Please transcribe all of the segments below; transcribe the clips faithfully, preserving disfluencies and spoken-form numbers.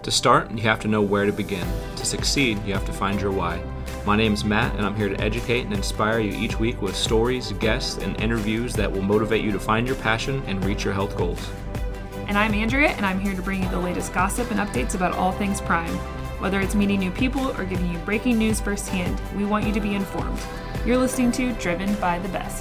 To start, you have to know where to begin. To succeed, you have to find your why. My name is Matt, and I'm here to educate and inspire you each week with stories, guests, and interviews that will motivate you to find your passion and reach your health goals. And I'm Andrea, and I'm here to bring you the latest gossip and updates about all things Prime. Whether it's meeting new people or giving you breaking news firsthand, we want you to be informed. You're listening to Driven by the Best.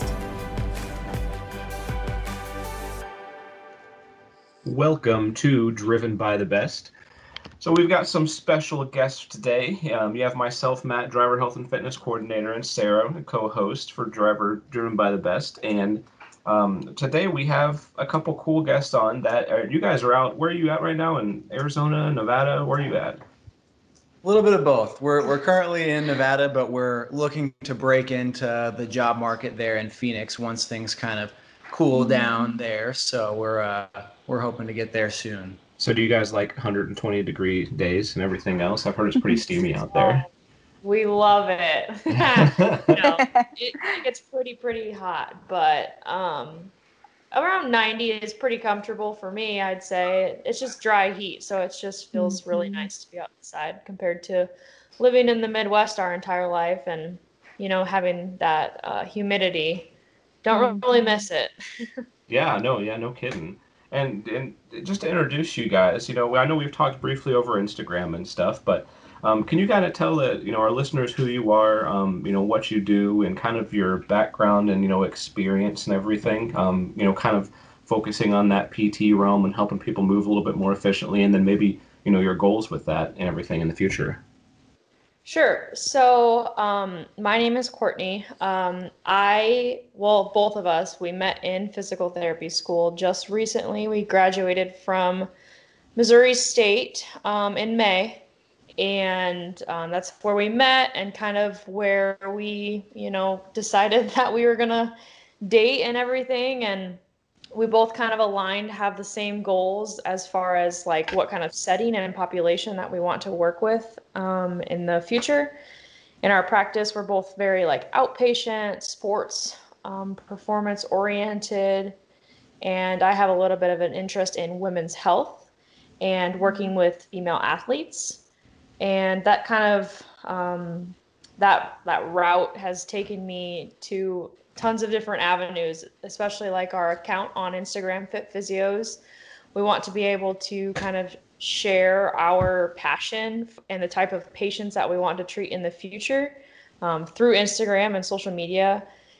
Welcome to Driven by the Best. So we've got some special guests today. Um, you have myself, Matt, Driver Health and Fitness Coordinator, and Sarah, the co-host for Driver Driven by the Best. And um, today we have a couple cool guests on that. Are, you guys are out. Where are you at right now? In Arizona, Nevada? Where are you at? A little bit of both. We're we're currently in Nevada, but we're looking to break into the job market there in Phoenix once things kind of cool down there. So we're uh, we're hoping to get there soon. So do you guys like one hundred twenty degree days and everything else? I've heard it's pretty steamy out there. We love it. you know, it, it gets pretty, pretty hot, but um, around ninety is pretty comfortable for me, I'd say. It's just dry heat, so it just feels mm-hmm. really nice to be outside compared to living in the Midwest our entire life and, you know, having that uh, humidity. Don't really miss it. yeah, no, yeah, no kidding. And and just to introduce you guys, you know, I know we've talked briefly over Instagram and stuff, but um, can you kind of tell the, you know, our listeners who you are, um, you know, what you do and kind of your background and, you know, experience and everything, um, you know, kind of focusing on that P T realm and helping people move a little bit more efficiently, and then maybe, you know, your goals with that and everything in the future. Sure. So um, my name is Courtney. Um, I, well, both of us, we met in physical therapy school just recently. We graduated from Missouri State um, in May, and um, that's where we met and kind of where we, you know, decided that we were going to date and everything. And we both kind of aligned, have the same goals as far as like what kind of setting and population that we want to work with um, in the future. In our practice, we're both very like outpatient, sports, um, performance oriented. And I have a little bit of an interest in women's health and working with female athletes. And that kind of, um, that, that route has taken me to tons of different avenues, especially like our account on Instagram, Fit Physios. We want to be able to kind of share our passion and the type of patients that we want to treat in the future um, through Instagram and social media.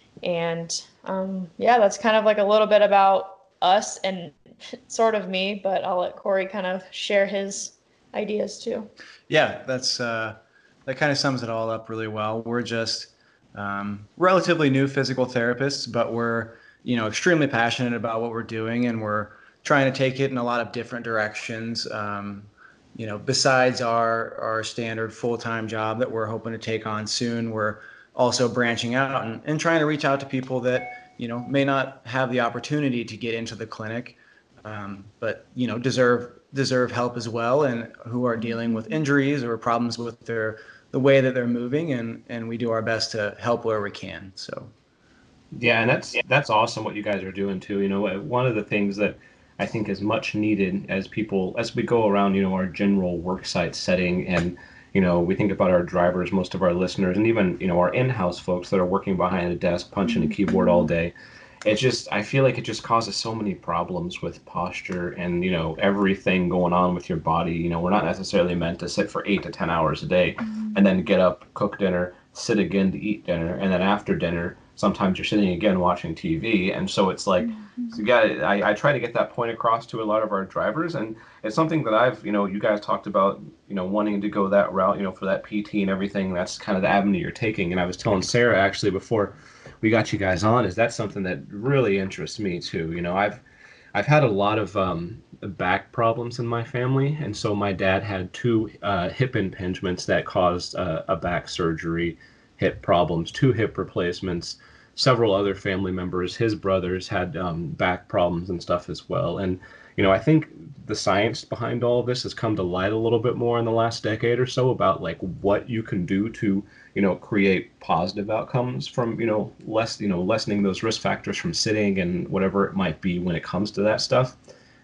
And um, yeah, that's kind of like a little bit about us and sort of me, but I'll let Corey kind of share his ideas too. Yeah, that's uh, that kind of sums it all up really well. We're just Um, relatively new physical therapists, but we're, you know, extremely passionate about what we're doing, and we're trying to take it in a lot of different directions. Um, you know, besides our, our standard full-time job that we're hoping to take on soon, we're also branching out and, and trying to reach out to people that, you know, may not have the opportunity to get into the clinic, um, but, you know, deserve, deserve help as well, and who are dealing with injuries or problems with their the way that they're moving, and, and we do our best to help where we can. So, yeah, and that's that's awesome what you guys are doing too. You know, one of the things that I think is much needed as people, as we go around, you know, our general worksite setting, and, you know, we think about our drivers, most of our listeners, and even, you know, our in-house folks that are working behind a desk, punching a keyboard all day. It just, I feel like it just causes so many problems with posture and, you know, everything going on with your body. You know, we're not necessarily meant to sit for eight to ten hours a day and then get up, cook dinner, sit again to eat dinner. And then after dinner, sometimes you're sitting again watching T V. And so it's like, so yeah, I, I try to get that point across to a lot of our drivers. And it's something that I've, you know, you guys talked about, you know, wanting to go that route, you know, for that P T and everything. That's kind of the avenue you're taking. And I was telling Sarah actually before we got you guys on, is that's something that really interests me too. You know, I've I've had a lot of um, back problems in my family, and so my dad had two uh, hip impingements that caused uh, a back surgery, hip problems, two hip replacements. Several other family members, his brothers, had um, back problems and stuff as well. And you know, I think the science behind all of this has come to light a little bit more in the last decade or so about like what you can do to, you know, create positive outcomes from, you know, less, you know, lessening those risk factors from sitting and whatever it might be when it comes to that stuff.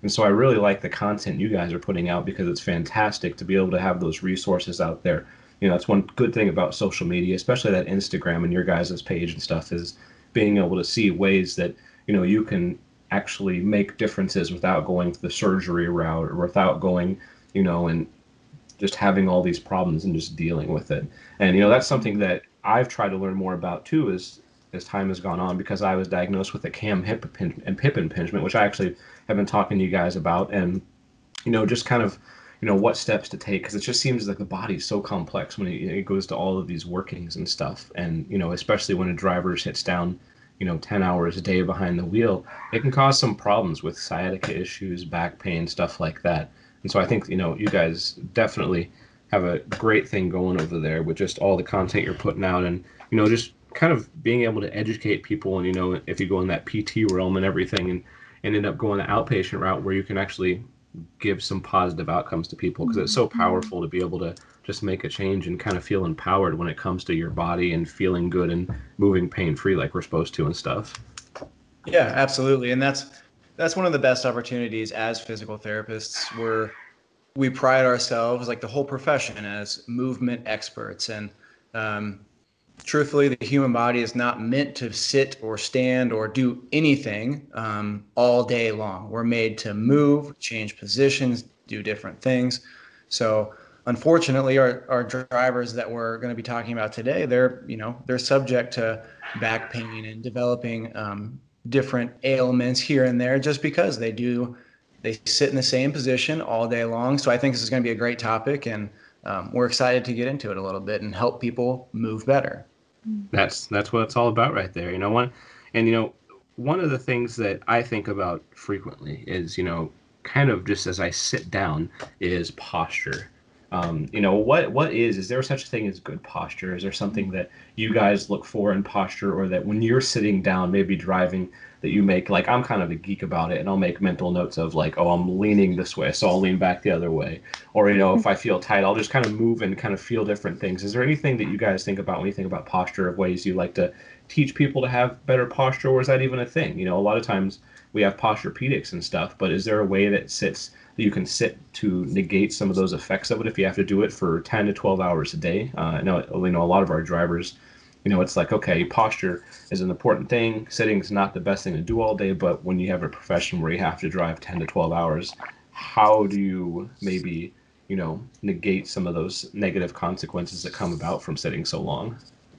And so I really like the content you guys are putting out because it's fantastic to be able to have those resources out there. You know, that's one good thing about social media, especially that Instagram and your guys' page and stuff, is being able to see ways that, you know, you can actually make differences without going the surgery route or without going, you know, and just having all these problems and just dealing with it. And, you know, that's something that I've tried to learn more about too as, as time has gone on, because I was diagnosed with a cam hip and hip impingement, which I actually have been talking to you guys about, and, you know, just kind of, you know, what steps to take, because it just seems like the body's so complex when it, it goes to all of these workings and stuff. And, you know, especially when a driver hits down, you know, ten hours a day behind the wheel, it can cause some problems with sciatica issues, back pain, stuff like that. And so I think, you know, you guys definitely have a great thing going over there with just all the content you're putting out, and, you know, just kind of being able to educate people. And, you know, if you go in that P T realm and everything, and, and end up going the outpatient route where you can actually give some positive outcomes to people, because it's so powerful to be able to just make a change and kind of feel empowered when it comes to your body and feeling good and moving pain free like we're supposed to and stuff. Yeah, absolutely. And that's that's one of the best opportunities as physical therapists, where we pride ourselves, like the whole profession, as movement experts. And um, truthfully, the human body is not meant to sit or stand or do anything um, all day long. We're made to move, change positions, do different things. So unfortunately, our, our drivers that we're going to be talking about today, they're, you know, they're subject to back pain and developing um, different ailments here and there just because they do, they sit in the same position all day long. So I think this is going to be a great topic, and um, we're excited to get into it a little bit and help people move better. That's that's what it's all about right there. You know, one, and you know, one of the things that I think about frequently is, you know, kind of just as I sit down, is posture. Um, you know, what what is is there such a thing as good posture? Is there something that you guys look for in posture, or that when you're sitting down, maybe driving, that you make, like, I'm kind of a geek about it, and I'll make mental notes of, like, oh, I'm leaning this way, so I'll lean back the other way. Or, you know, if I feel tight, I'll just kind of move and kind of feel different things. Is there anything that you guys think about when you think about posture, of ways you like to teach people to have better posture, or is that even a thing? You know, a lot of times we have posturepedics and stuff, but is there a way that sits that you can sit to negate some of those effects of it if you have to do it for ten to twelve hours a day? Uh, I know, you know, a lot of our drivers, you know, it's like, okay, posture is an important thing. Sitting is not the best thing to do all day, but when you have a profession where you have to drive ten to twelve hours, how do you maybe, you know, negate some of those negative consequences that come about from sitting so long?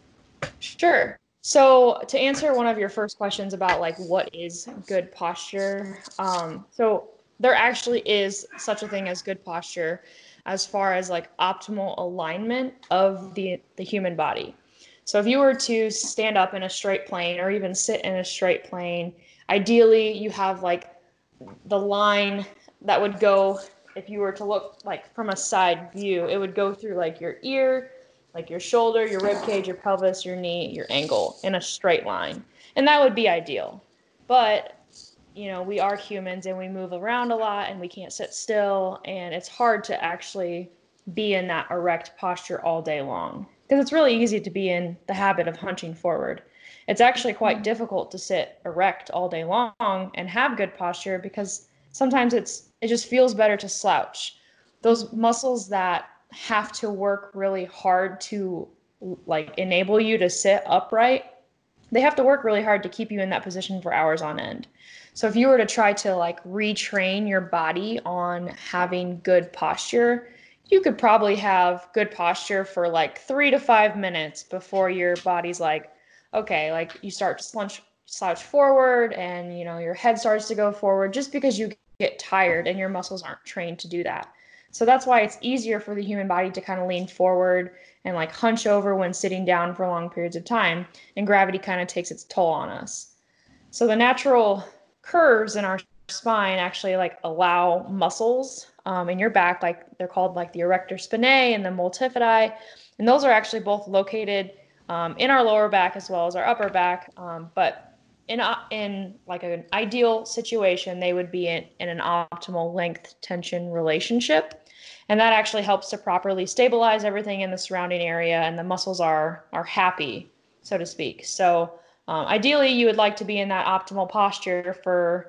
Sure. So to answer one of your first questions about, like, what is good posture, um, so there actually is such a thing as good posture as far as, like, optimal alignment of the the human body. So if you were to stand up in a straight plane, or even sit in a straight plane, ideally you have, like, the line that would go, if you were to look, like, from a side view, it would go through, like, your ear, like your shoulder, your rib cage, your pelvis, your knee, your ankle, in a straight line. And that would be ideal. But, you know, we are humans and we move around a lot and we can't sit still. And it's hard to actually be in that erect posture all day long, because it's really easy to be in the habit of hunching forward. It's actually quite difficult to sit erect all day long and have good posture, because sometimes it's it just feels better to slouch. Those muscles that have to work really hard to, like, enable you to sit upright, they have to work really hard to keep you in that position for hours on end. So if you were to try to, like, retrain your body on having good posture, you could probably have good posture for like three to five minutes before your body's like, okay, like, you start to slouch, slouch forward, and, you know, your head starts to go forward, just because you get tired and your muscles aren't trained to do that. So that's why it's easier for the human body to kind of lean forward and, like, hunch over when sitting down for long periods of time, and gravity kind of takes its toll on us. So the natural curves in our spine actually, like, allow muscles um, in your back, like, they're called, like, the erector spinae and the multifidi, and those are actually both located um, in our lower back as well as our upper back, um, but in uh, in like an ideal situation, they would be in, in an optimal length tension relationship, and that actually helps to properly stabilize everything in the surrounding area, and the muscles are are happy, so to speak. So um, ideally, you would like to be in that optimal posture for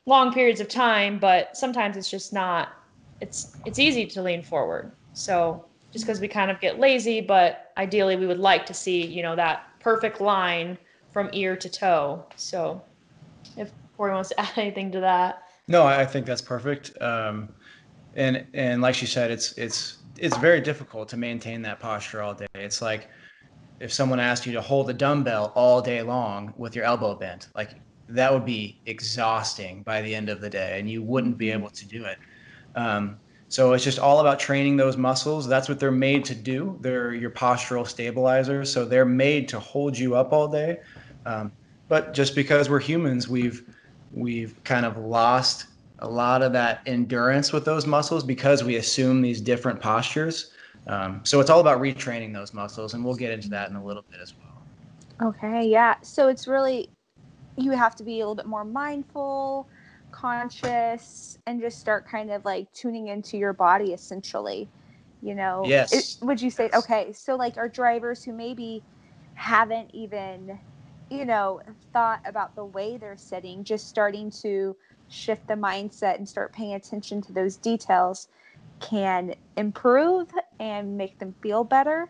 long periods of time, but sometimes it's just not, it's, it's easy to lean forward. So just because we kind of get lazy, but ideally we would like to see, you know, that perfect line from ear to toe. So if Corey wants to add anything to that. No, I think that's perfect. Um, and and like she said, it's it's it's very difficult to maintain that posture all day. It's like if someone asked you to hold a dumbbell all day long with your elbow bent, like that would be exhausting by the end of the day, and you wouldn't be able to do it. Um, so it's just all about training those muscles. That's what they're made to do. They're your postural stabilizers. So they're made to hold you up all day. Um, but just because we're humans, we've we've kind of lost a lot of that endurance with those muscles because we assume these different postures. Um, so it's all about retraining those muscles, and we'll get into that in a little bit as well. Okay, yeah. So it's really, you have to be a little bit more mindful, conscious, and just start kind of like tuning into your body essentially, you know. Yes. It, would you say, okay, so like our drivers who maybe haven't even, you know, thought about the way they're sitting, just starting to shift the mindset and start paying attention to those details can improve and make them feel better.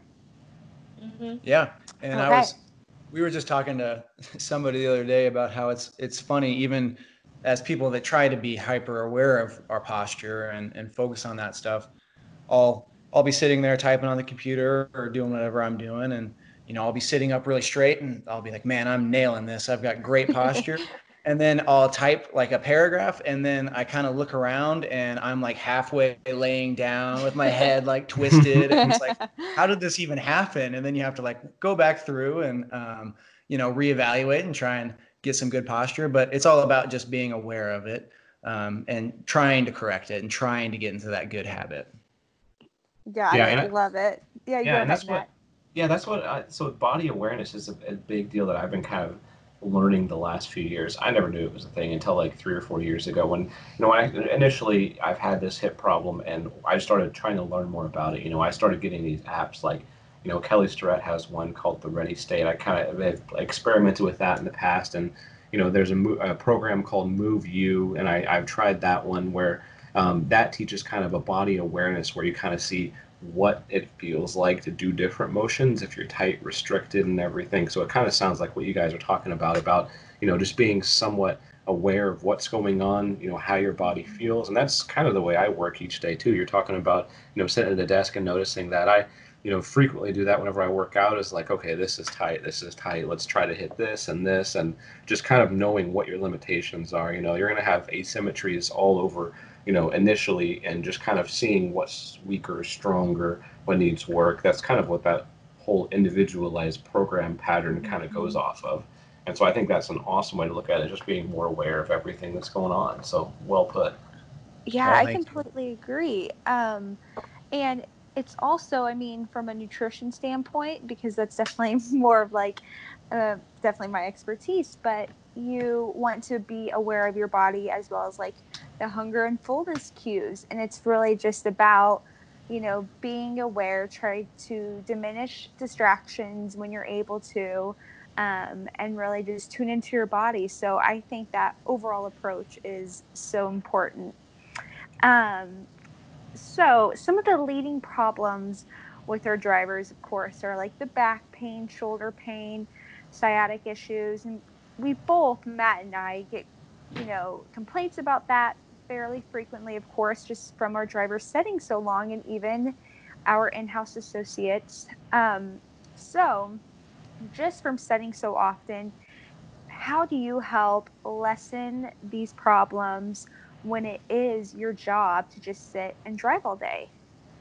Mm-hmm. Yeah. And okay. I was, we were just talking to somebody the other day about how it's, it's funny, even as people that try to be hyper aware of our posture and, and focus on that stuff, I'll, I'll be sitting there typing on the computer or doing whatever I'm doing. And, you know, I'll be sitting up really straight and I'll be like, man, I'm nailing this. I've got great posture. And then I'll type like a paragraph, and then I kind of look around and I'm like halfway laying down with my head like twisted. And it's like, how did this even happen? And then you have to like go back through and, um, you know, reevaluate and try and get some good posture. But it's all about just being aware of it, um, and trying to correct it and trying to get into that good habit. Yeah, Yeah, I and I- love it. Yeah, you Yeah, go and ahead, that's what. Matt. Yeah, that's what. I, so body awareness is a, a big deal that I've been kind of learning the last few years. I never knew it was a thing until like three or four years ago when, you know, when I, initially I've had this hip problem and I started trying to learn more about it. You know, I started getting these apps like, you know, Kelly Starrett has one called the Ready State. I kind of have experimented with that in the past, and you know, there's a, a program called Move You, and I, I've tried that one where um, that teaches kind of a body awareness where you kind of see what it feels like to do different motions if you're tight, restricted, and everything. So it kind of sounds like what you guys are talking about, about, you know, just being somewhat aware of what's going on, you know, how your body feels. And that's kind of the way I work each day too. You're talking about, you know, sitting at the desk and noticing that. I, you know, frequently do that whenever I work out, is like, okay, this is tight, this is tight, let's try to hit this and this, and just kind of knowing what your limitations are. You know, you're going to have asymmetries all over, you know, initially, and just kind of seeing what's weaker, stronger, what needs work. That's kind of what that whole individualized program pattern kind of goes off of. And so I think that's an awesome way to look at it, just being more aware of everything that's going on. So well put. Yeah, Oh, I thank you. completely agree. Um, and it's also, I mean, from a nutrition standpoint, because that's definitely more of like, uh, definitely my expertise, but you want to be aware of your body as well as like the hunger and fullness cues. And it's really just about, you know, being aware, try to diminish distractions when you're able to, um, and really just tune into your body. So I think that overall approach is so important. Um, so some of the leading problems with our drivers, of course, are like the back pain, shoulder pain, sciatic issues. And we both, Matt and I, get, you know, complaints about that fairly frequently, of course, just from our drivers setting so long and even our in-house associates. Um, so just from setting so often, how do you help lessen these problems when it is your job to just sit and drive all day?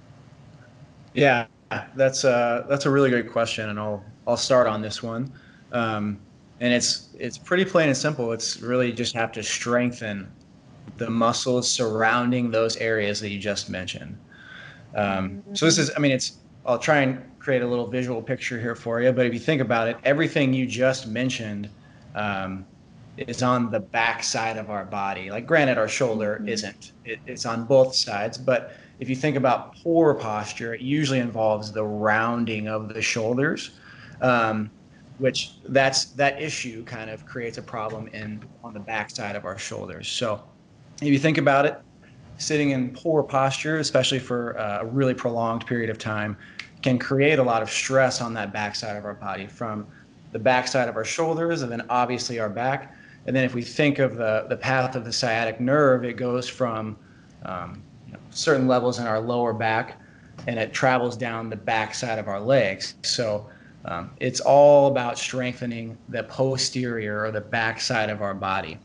Yeah, that's a that's a really great question, and I'll I'll start on this one. Um, and it's it's pretty plain and simple. It's really just have to strengthen the muscles surrounding those areas that you just mentioned. Um, so this is, I mean, it's. I'll try and create a little visual picture here for you. But if you think about it, everything you just mentioned um, is on the back side of our body. Like, granted, our shoulder Mm-hmm. isn't. It, it's on both sides, but if you think about poor posture, it usually involves the rounding of the shoulders. Um, which that's that issue kind of creates a problem in on the backside of our shoulders. So if you think about it, sitting in poor posture, especially for a really prolonged period of time, can create a lot of stress on that backside of our body, from the backside of our shoulders and then obviously our back. And then if we think of the, the path of the sciatic nerve, it goes from um, you know, certain levels in our lower back, and it travels down the backside of our legs. So um, it's all about strengthening the posterior or the backside of our body.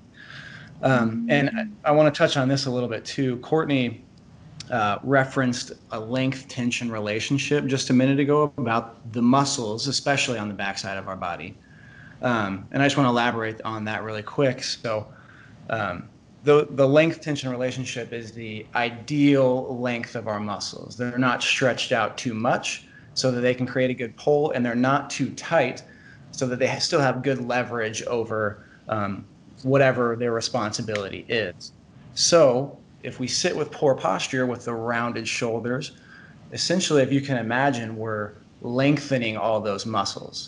Um, and I, I want to touch on this a little bit too. Courtney uh, referenced a length-tension relationship just a minute ago about the muscles, especially on the backside of our body. Um, and I just want to elaborate on that really quick. So um, the, the length-tension relationship is the ideal length of our muscles. They're not stretched out too much so that they can create a good pull, and they're not too tight so that they still have good leverage over um, whatever their responsibility is. So if we sit with poor posture with the rounded shoulders, essentially, if you can imagine, we're lengthening all those muscles.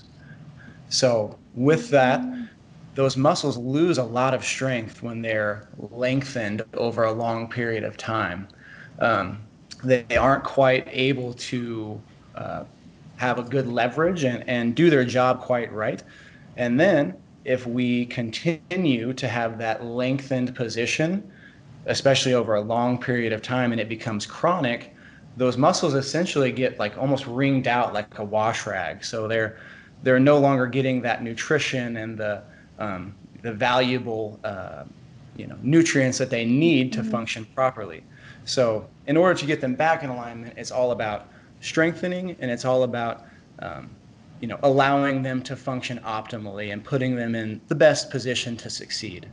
So with that, those muscles lose a lot of strength when they're lengthened over a long period of time. Um, they aren't quite able to uh, have a good leverage and, and do their job quite right. And then if we continue to have that lengthened position, especially over a long period of time, and it becomes chronic, those muscles essentially get like almost wringed out like a wash rag. So they're they're no longer getting that nutrition and the um, the valuable uh, you know nutrients that they need to mm-hmm. function properly. So in order to get them back in alignment, it's all about strengthening, and it's all about um, you know allowing them to function optimally and putting them in the best position to succeed.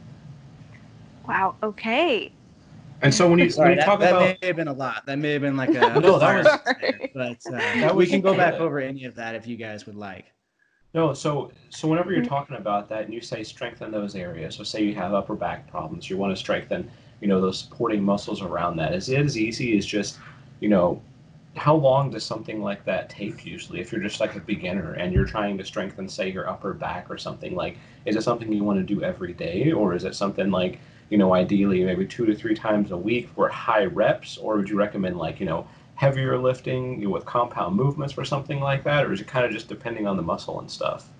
Wow. Okay. And so when you, Sorry, when you that, talk that about, may have been a lot. That may have been like a no, that was, but uh, that we can go back over any of that if you guys would like. No, so so whenever you're talking about that and you say strengthen those areas, so say you have upper back problems, you want to strengthen, you know, those supporting muscles around that. Is it as easy as just, you know, how long does something like that take usually if you're just like a beginner and you're trying to strengthen, say, your upper back or something? Like, is it something you want to do every day, or is it something like, you know, ideally maybe two to three times a week for high reps, or would you recommend like, you know, heavier lifting, you know, with compound movements or something like that, or is it kind of just depending on the muscle and stuff?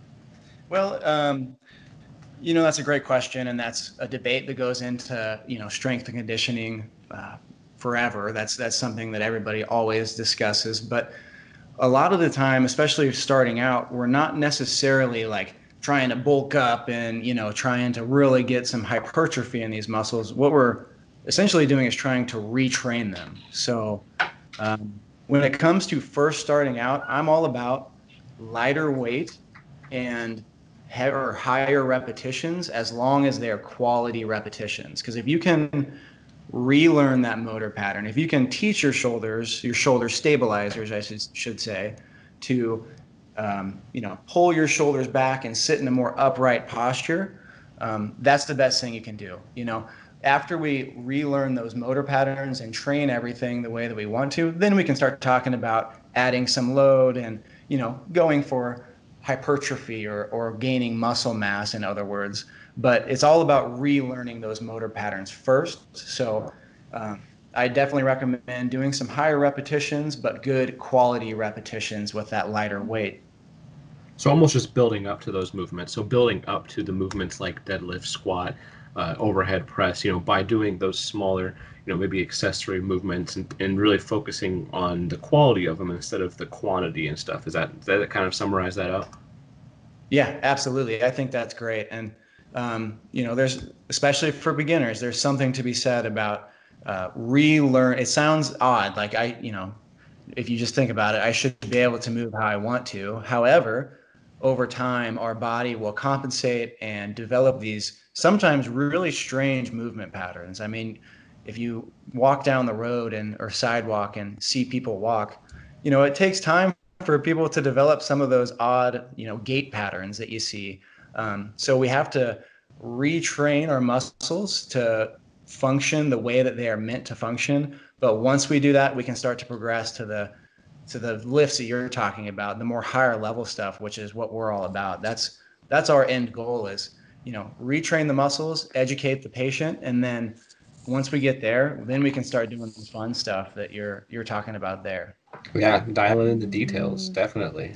Well, um, you know, that's a great question, and that's a debate that goes into, you know, strength and conditioning uh, forever. That's that's something that everybody always discusses, but a lot of the time, especially starting out, we're not necessarily like trying to bulk up and, you know, trying to really get some hypertrophy in these muscles. What we're essentially doing is trying to retrain them. So um, when it comes to first starting out, I'm all about lighter weight and he- or higher repetitions, as long as they're quality repetitions. Because if you can relearn that motor pattern, if you can teach your shoulders, your shoulder stabilizers, I should, should say, to Um, you know, pull your shoulders back and sit in a more upright posture, um, that's the best thing you can do. You know, after we relearn those motor patterns and train everything the way that we want to, then we can start talking about adding some load and, you know, going for hypertrophy or, or gaining muscle mass, in other words. But it's all about relearning those motor patterns first. So um, I definitely recommend doing some higher repetitions, but good quality repetitions with that lighter weight. So almost just building up to those movements. So building up to the movements like deadlift, squat, uh, overhead press, you know, by doing those smaller, you know, maybe accessory movements and, and really focusing on the quality of them instead of the quantity and stuff. Is that, does that kind of summarize that up? Yeah, absolutely. I think that's great. And, um, you know, there's, especially for beginners, there's something to be said about uh, relearn. It sounds odd. Like I, you know, if you just think about it, I should be able to move how I want to. However, over time, our body will compensate and develop these sometimes really strange movement patterns. I mean, if you walk down the road and or sidewalk and see people walk, you know, it takes time for people to develop some of those odd, you know, gait patterns that you see. Um, so we have to retrain our muscles to function the way that they are meant to function. But once we do that, we can start to progress to the to the lifts that you're talking about, the more higher level stuff, which is what we're all about. That's that's our end goal is, you know, retrain the muscles, educate the patient, and then once we get there, then we can start doing the fun stuff that you're you're talking about there. Yeah, dialing into details, definitely.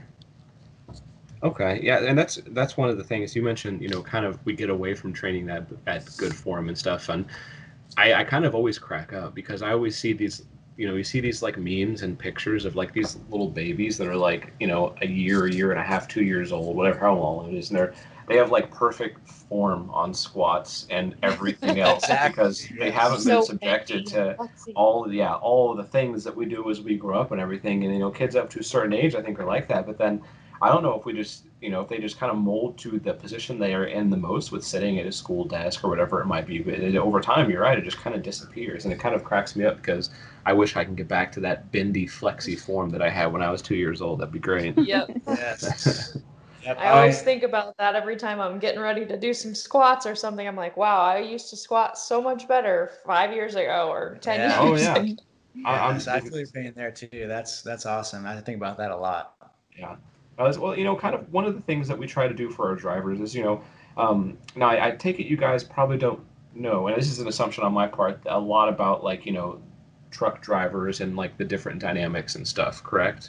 Okay, yeah, and that's that's one of the things you mentioned. You know, kind of we get away from training that at good form and stuff, and I, I kind of always crack up because I always see these, you know, you see these like memes and pictures of like these little babies that are like, you know, a year, a year and a half, two years old, whatever, how long it is, and they're they have like perfect form on squats and everything else Exactly. because they haven't So been subjected to Let's see. all yeah all of the things that we do as we grow up and everything. And you know, kids up to a certain age, I think, are like that. But then I don't know if we just, you know, if they just kind of mold to the position they are in the most with sitting at a school desk or whatever it might be. But it, over time, you're right, it just kind of disappears. And it kind of cracks me up because I wish I can get back to that bendy, flexy form that I had when I was two years old. That'd be great. Yep. Yes. Yep. I always think about that every time I'm getting ready to do some squats or something. I'm like, wow, I used to squat so much better five years ago or ten Yeah. Oh, years yeah. ago. I- I'm Yes, I feel your pain there too. That's that's awesome. I think about that a lot. Yeah. Uh, well, you know, kind of one of the things that we try to do for our drivers is, you know, um, now I, I take it you guys probably don't know, and this is an assumption on my part, a lot about like, you know, truck drivers and like the different dynamics and stuff, correct?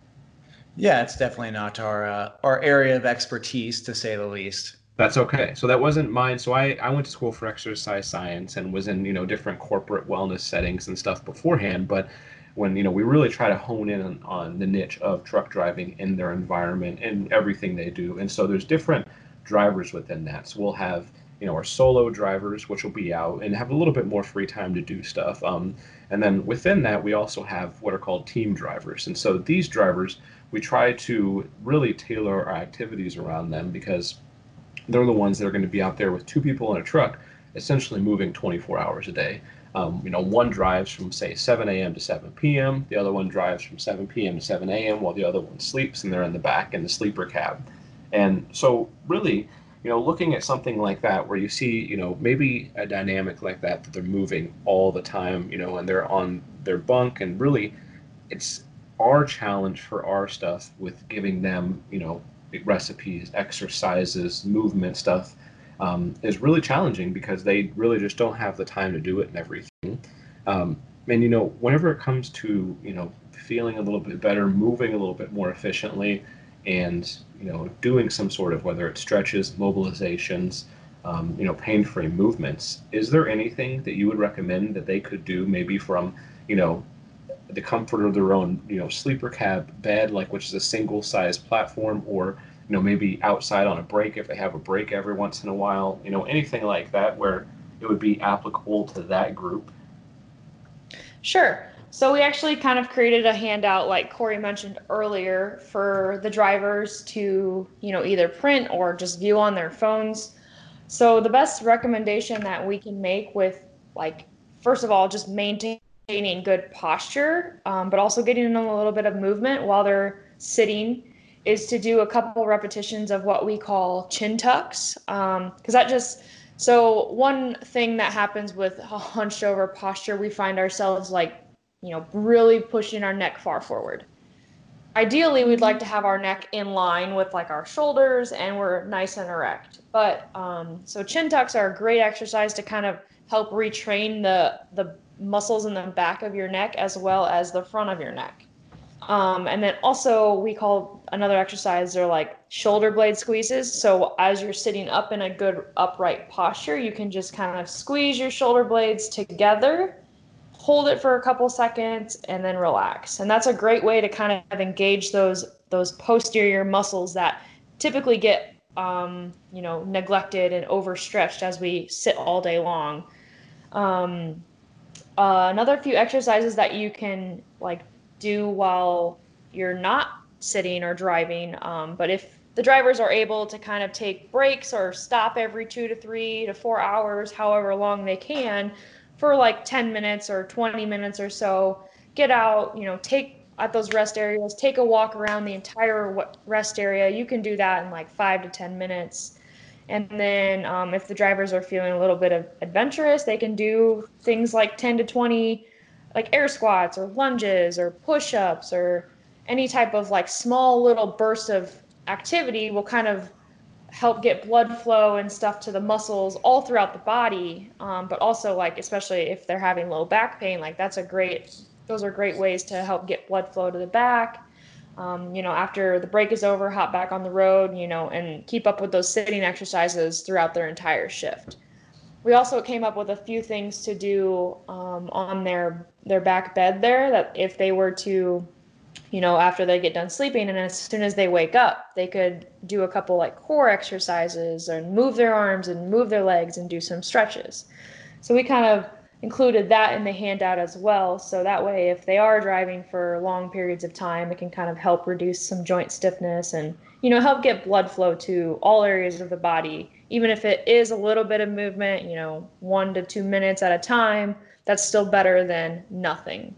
Yeah, it's definitely not our uh, our area of expertise, to say the least. That's okay. So that wasn't mine. So I, I went to school for exercise science and was in, you know, different corporate wellness settings and stuff beforehand. But when, you know, we really try to hone in on, on the niche of truck driving in their environment and everything they do. And so there's different drivers within that. So we'll have, you know, our solo drivers, which will be out and have a little bit more free time to do stuff. Um, and then within that, we also have what are called team drivers. And so these drivers, we try to really tailor our activities around them because they're the ones that are going to be out there with two people in a truck, essentially moving twenty-four hours a day. Um, you know, one drives from, say, seven a.m. to seven p.m. The other one drives from seven p.m. to seven a.m. while the other one sleeps, and they're in the back in the sleeper cab. And so really, you know, looking at something like that where you see, you know, maybe a dynamic like that, that they're moving all the time, you know, and they're on their bunk, and really it's our challenge for our stuff with giving them, you know, recipes, exercises, movement stuff, um, is really challenging because they really just don't have the time to do it and everything. Um, and, you know, whenever it comes to, you know, feeling a little bit better, moving a little bit more efficiently, and, you know, doing some sort of, whether it's stretches, mobilizations, um, you know, pain-free movements, is there anything that you would recommend that they could do maybe from, you know, the comfort of their own, you know, sleeper cab bed, like which is a single size platform, or, you know, maybe outside on a break if they have a break every once in a while, you know, anything like that where it would be applicable to that group? Sure. So we actually kind of created a handout, like Corey mentioned earlier, for the drivers to, you know, either print or just view on their phones. So the best recommendation that we can make with, like, first of all, just maintaining good posture, um, but also getting in a little bit of movement while they're sitting, is to do a couple repetitions of what we call chin tucks. Um, because that just, so one thing that happens with a hunched over posture, we find ourselves like, you know, really pushing our neck far forward. Ideally, we'd like to have our neck in line with like our shoulders and we're nice and erect. But um, so chin tucks are a great exercise to kind of help retrain the the muscles in the back of your neck as well as the front of your neck. Um, and then also we call another exercise, they're like shoulder blade squeezes. So as you're sitting up in a good upright posture, you can just kind of squeeze your shoulder blades together, hold it for a couple seconds, and then relax. And that's a great way to kind of engage those those posterior muscles that typically get um, you know, neglected and overstretched as we sit all day long. Um, uh, another few exercises that you can like do while you're not sitting or driving, um, but if the drivers are able to kind of take breaks or stop every two to three to four hours, however long they can, for like ten minutes or twenty minutes or so, get out, you know, take at those rest areas, take a walk around the entire rest area. You can do that in like five to ten minutes. And then um, if the drivers are feeling a little bit of adventurous, they can do things like ten to twenty like air squats or lunges or push-ups or, any type of like small little burst of activity will kind of help get blood flow and stuff to the muscles all throughout the body. Um, but also like, especially if they're having low back pain, like that's a great, those are great ways to help get blood flow to the back. Um, you know, after the break is over, hop back on the road, you know, and keep up with those sitting exercises throughout their entire shift. We also came up with a few things to do um, on their their back bed there, that if they were to, you know, after they get done sleeping and as soon as they wake up, they could do a couple like core exercises and move their arms and move their legs and do some stretches. So we kind of included that in the handout as well. So that way, if they are driving for long periods of time, it can kind of help reduce some joint stiffness and, you know, help get blood flow to all areas of the body. Even if it is a little bit of movement, you know, one to two minutes at a time, that's still better than nothing.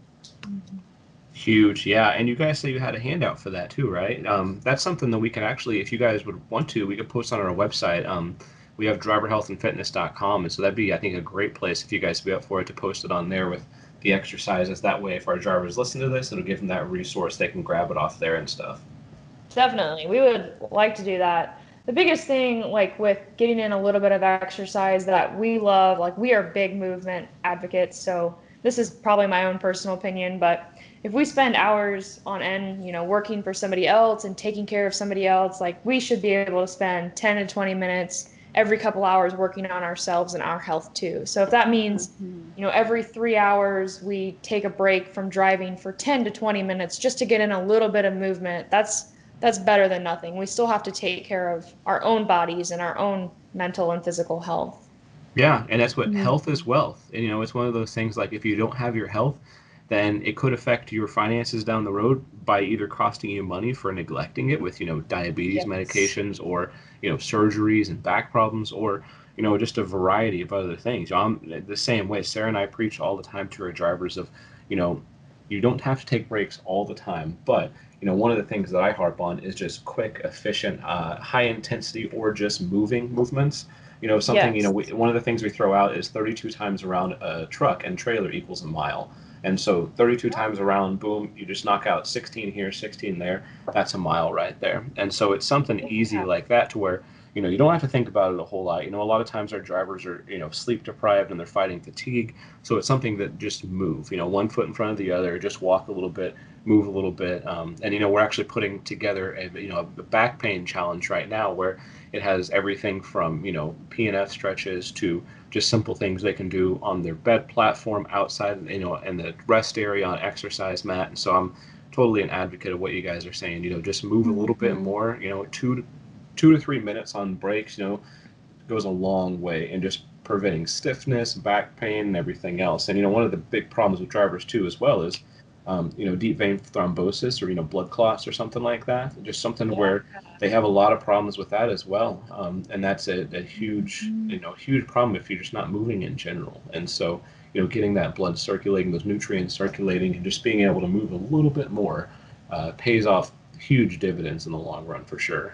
Huge, yeah. And you guys say you had a handout for that too, right? Um, that's something that we can actually, if you guys would want to, we could post on our website. Um, we have driver health and fitness dot com, and so that'd be, I think, a great place if you guys would be up for it to post it on there with the exercises. That way, if our drivers listen to this, it'll give them that resource. They can grab it off there and stuff. Definitely. We would like to do that. The biggest thing, like with getting in a little bit of exercise that we love, like we are big movement advocates. So this is probably my own personal opinion, but if we spend hours on end, you know, working for somebody else and taking care of somebody else, like we should be able to spend ten to twenty minutes every couple hours working on ourselves and our health too. So if that means, you know, every three hours we take a break from driving for ten to twenty minutes just to get in a little bit of movement, that's that's better than nothing. We still have to take care of our own bodies and our own mental and physical health. Yeah, and that's what Mhm. health is wealth. And you know, it's one of those things like if you don't have your health, then it could affect your finances down the road by either costing you money for neglecting it with, you know, diabetes Yes. medications or, you know, surgeries and back problems or, you know, just a variety of other things. I'm the same way. Sarah and I preach all the time to our drivers of, you know, you don't have to take breaks all the time, but you know, one of the things that I harp on is just quick, efficient, uh, high intensity or just moving movements. You know, something, you know, we, Yes. one of the things we throw out is thirty-two times around a truck and trailer equals a mile. And so thirty-two times around, boom, you just knock out sixteen here, sixteen there. That's a mile right there. And so it's something easy like that to where, you know, you don't have to think about it a whole lot. You know, a lot of times our drivers are, you know, sleep deprived and they're fighting fatigue. So it's something that just move, you know, one foot in front of the other, just walk a little bit, move a little bit. Um, and, you know, we're actually putting together a, you know, a back pain challenge right now where it has everything from, you know, P and F stretches to just simple things they can do on their bed platform outside, you know, in the rest area on exercise mat. And so I'm totally an advocate of what you guys are saying, you know, just move a little bit Mhm. more, you know, two to two to three minutes on breaks, you know, goes a long way in just preventing stiffness, back pain, and everything else. And you know, one of the big problems with drivers too, as well, is um, you know, deep vein thrombosis or you know, blood clots or something like that. Just something Yeah. where they have a lot of problems with that as well. Um, and that's a, a huge, you know, huge problem if you're just not moving in general. And so, you know, getting that blood circulating, those nutrients circulating, and just being able to move a little bit more uh, pays off huge dividends in the long run for sure.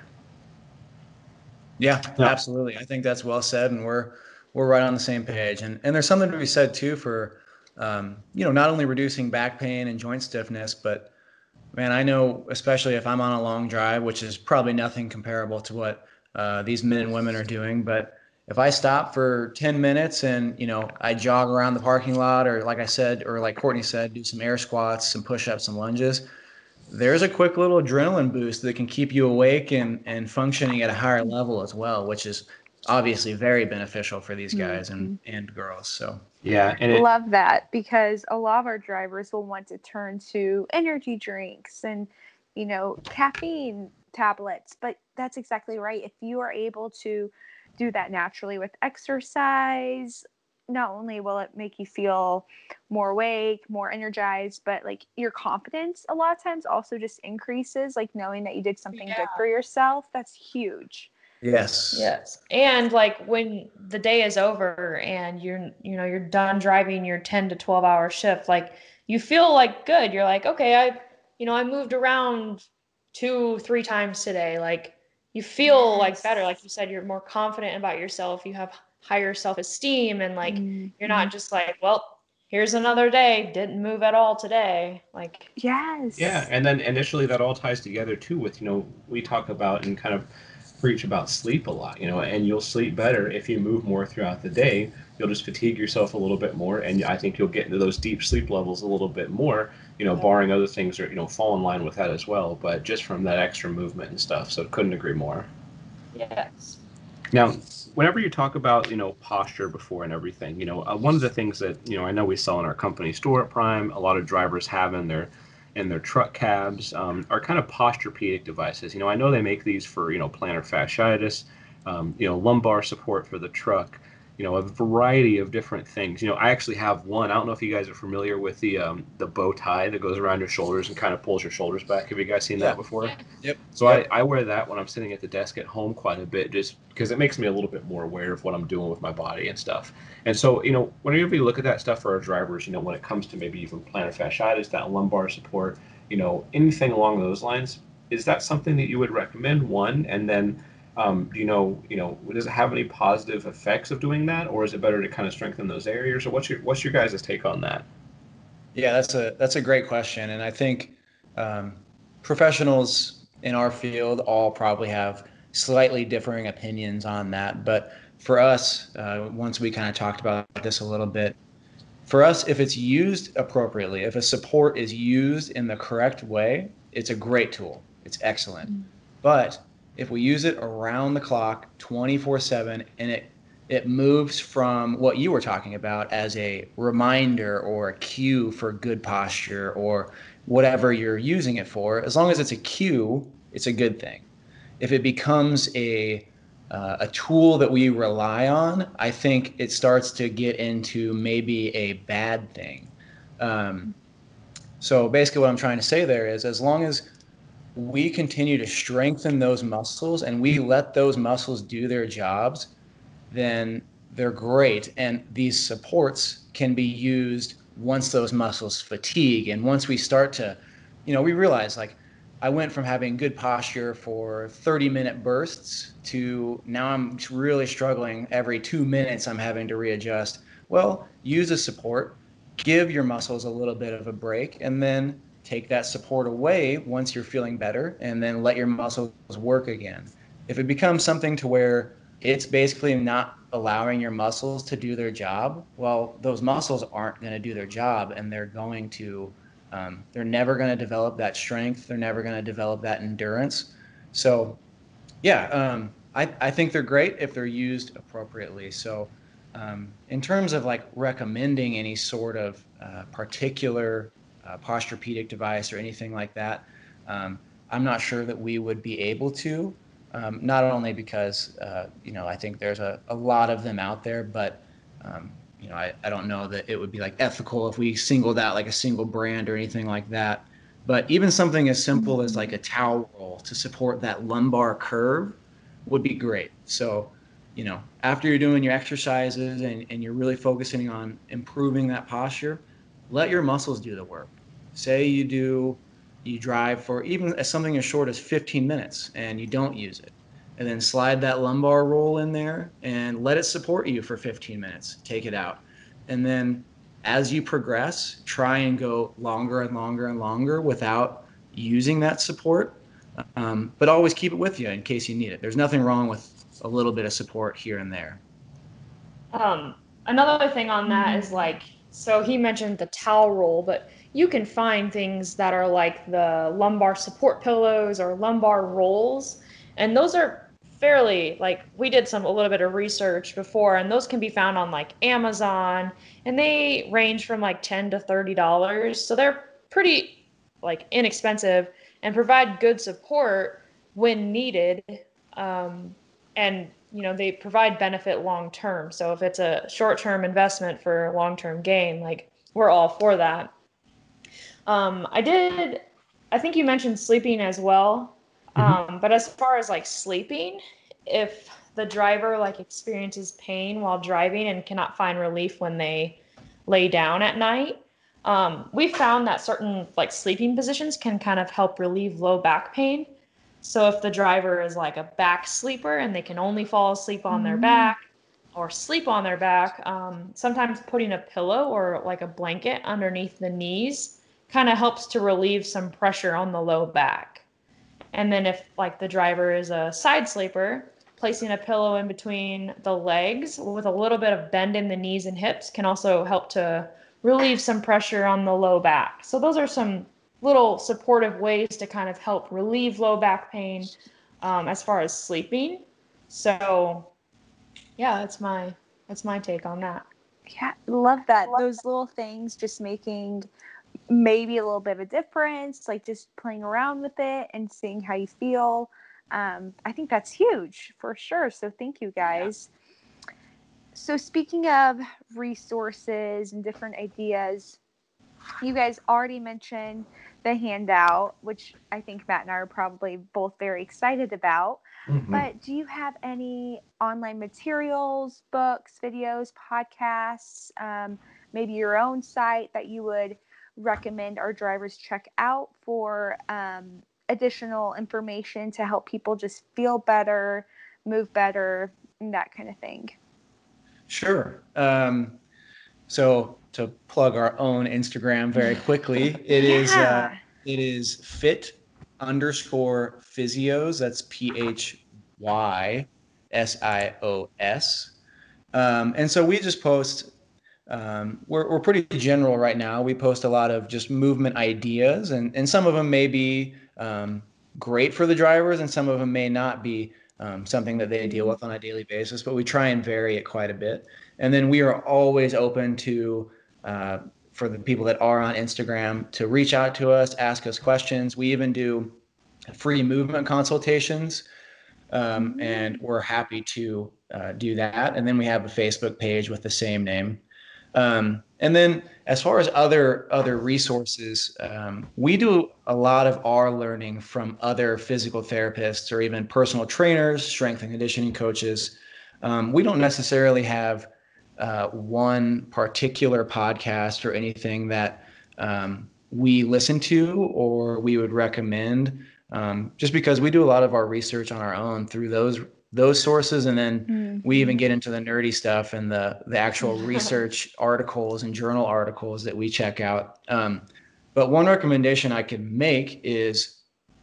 Yeah, Now, absolutely. I think that's well said, and we're we're right on the same page. And and there's something to be said too for, um, you know, not only reducing back pain and joint stiffness, but man, I know especially if I'm on a long drive, which is probably nothing comparable to what uh, these men and women are doing, but if I stop for ten minutes and you know I jog around the parking lot, or like I said, or like Courtney said, do some air squats, some push-ups, some lunges, there's a quick little adrenaline boost that can keep you awake and, and functioning at a higher level as well, which is obviously very beneficial for these guys and, Mhm. and girls. So, yeah, and it, Love that, because a lot of our drivers will want to turn to energy drinks and, you know, caffeine tablets. But that's exactly right. If you are able to do that naturally with exercise, not only will it make you feel more awake, more energized, but like your confidence a lot of times also just increases, like knowing that you did something good for yourself. That's huge. yes. Yes. And like when the day is over and you're, you know, you're done driving your ten to twelve hour shift, like you feel like good. You're like, okay, I, you know, I moved around two, three times today. Like you feel like better. Like you said, you're more confident about yourself. You have higher self-esteem and like you're Mhm. not just like, well, here's another day, didn't move at all today. Like, Yes. Yeah, and then initially that all ties together too with, you know, we talk about and kind of preach about sleep a lot, you know, and you'll sleep better if you move more throughout the day. You'll just fatigue yourself a little bit more, and I think you'll get into those deep sleep levels a little bit more, you know, barring other things or, you know, fall in line with that as well, but just from that extra movement and stuff. So couldn't agree more. yes. Now, whenever you talk about, you know, posture before and everything, you know, uh, one of the things that, you know, I know we sell in our company store at Prime, a lot of drivers have in their in their truck cabs, um, are kind of posturepedic devices. You know, I know they make these for, you know, plantar fasciitis, um, you know, lumbar support for the truck, you know, a variety of different things. You know, I actually have one. I don't know if you guys are familiar with the um, the bow tie that goes around your shoulders and kind of pulls your shoulders back. Have you guys seen Yeah. that before? Yep. So Yep. I, I wear that when I'm sitting at the desk at home quite a bit, just because it makes me a little bit more aware of what I'm doing with my body and stuff. And so, you know, whenever you look at that stuff for our drivers, you know, when it comes to maybe even plantar fasciitis, that lumbar support, you know, anything along those lines, is that something that you would recommend? One, and then, um, do you know, you know, does it have any positive effects of doing that, or is it better to kind of strengthen those areas? Or what's your what's your guys' take on that? Yeah, that's a that's a great question, and I think um, professionals in our field all probably have slightly differing opinions on that. But for us, uh, once we kind of talked about this a little bit, for us, if it's used appropriately, if a support is used in the correct way, it's a great tool. It's excellent. But if we use it around the clock, twenty-four seven, and it it moves from what you were talking about as a reminder or a cue for good posture or whatever you're using it for, as long as it's a cue, it's a good thing. If it becomes a uh, a tool that we rely on, I think it starts to get into maybe a bad thing. Um, so basically, what I'm trying to say there is, as long as we continue to strengthen those muscles and we let those muscles do their jobs, then they're great. And these supports can be used once those muscles fatigue. And once we start to, you know, we realize like I went from having good posture for thirty minute bursts to now I'm really struggling. Every two minutes, I'm having to readjust. Well, use a support, give your muscles a little bit of a break, and then take that support away once you're feeling better, and then let your muscles work again. If it becomes something to where it's basically not allowing your muscles to do their job, well, those muscles aren't going to do their job, and they're going to, um, they're never going to develop that strength. They're never going to develop that endurance. So, yeah, um, I, I think they're great if they're used appropriately. So, um, in terms of like recommending any sort of uh, particular uh, posturepedic device or anything like that, um, I'm not sure that we would be able to. Um, not only because, uh, you know, I think there's a, a lot of them out there, but, um, you know, I, I don't know that it would be like ethical if we singled out like a single brand or anything like that. But even something as simple as like a towel roll to support that lumbar curve would be great. So, you know, after you're doing your exercises and, and you're really focusing on improving that posture, let your muscles do the work. Say you do you drive for even something as short as fifteen minutes and you don't use it, and then slide that lumbar roll in there and let it support you for fifteen minutes. Take it out. And then as you progress, try and go longer and longer and longer without using that support. Um, but always keep it with you in case you need it. There's nothing wrong with a little bit of support here and there. Um, another thing on that is like, so he mentioned the towel roll, but you can find things that are like the lumbar support pillows or lumbar rolls. And those are fairly, like, we did some, a little bit of research before, and those can be found on like Amazon, and they range from like ten to thirty dollars. So they're pretty like inexpensive and provide good support when needed. Um, and, you know, they provide benefit long term. So if it's a short term investment for long term gain, like, we're all for that. Um, I did, I think you mentioned sleeping as well. Mm-hmm. Um, but as far as like sleeping, if the driver like experiences pain while driving and cannot find relief when they lay down at night, um, we found that certain like sleeping positions can kind of help relieve low back pain. So if the driver is like a back sleeper and they can only fall asleep on their back, or sleep on their back, um, sometimes putting a pillow or like a blanket underneath the knees kind of helps to relieve some pressure on the low back. And then if like the driver is a side sleeper, placing a pillow in between the legs with a little bit of bend in the knees and hips can also help to relieve some pressure on the low back. So those are some little supportive ways to kind of help relieve low back pain um, as far as sleeping. So yeah, that's my that's my take on that. Yeah, love that. Those little things just making maybe a little bit of a difference, like just playing around with it and seeing how you feel. Um, I think that's huge for sure. So thank you guys. Yeah. So speaking of resources and different ideas, you guys already mentioned the handout, which I think Matt and I are probably both very excited about. Mm-hmm. But do you have any online materials, books, videos, podcasts, um, maybe your own site that you would recommend our drivers check out for um, additional information to help people just feel better, move better, and that kind of thing? Sure. Um, so to plug our own Instagram very quickly, it yeah. is uh, it is fit underscore physios. That's P H Y S I O S. Um, and so we just post. Um, we're we're pretty general right now. We post a lot of just movement ideas, and and some of them may be um, great for the drivers, and some of them may not be um, something that they deal with on a daily basis. But we try and vary it quite a bit. And then we are always open to, uh, for the people that are on Instagram, to reach out to us, ask us questions. We even do free movement consultations, um, and we're happy to uh, do that. And then we have a Facebook page with the same name. Um, and then as far as other other resources, um, we do a lot of our learning from other physical therapists or even personal trainers, strength and conditioning coaches. Um, we don't necessarily have uh, one particular podcast or anything that um, we listen to or we would recommend, um, just because we do a lot of our research on our own through those those sources. And then mm-hmm. we even get into the nerdy stuff and the, the actual research articles and journal articles that we check out. Um, but one recommendation I could make is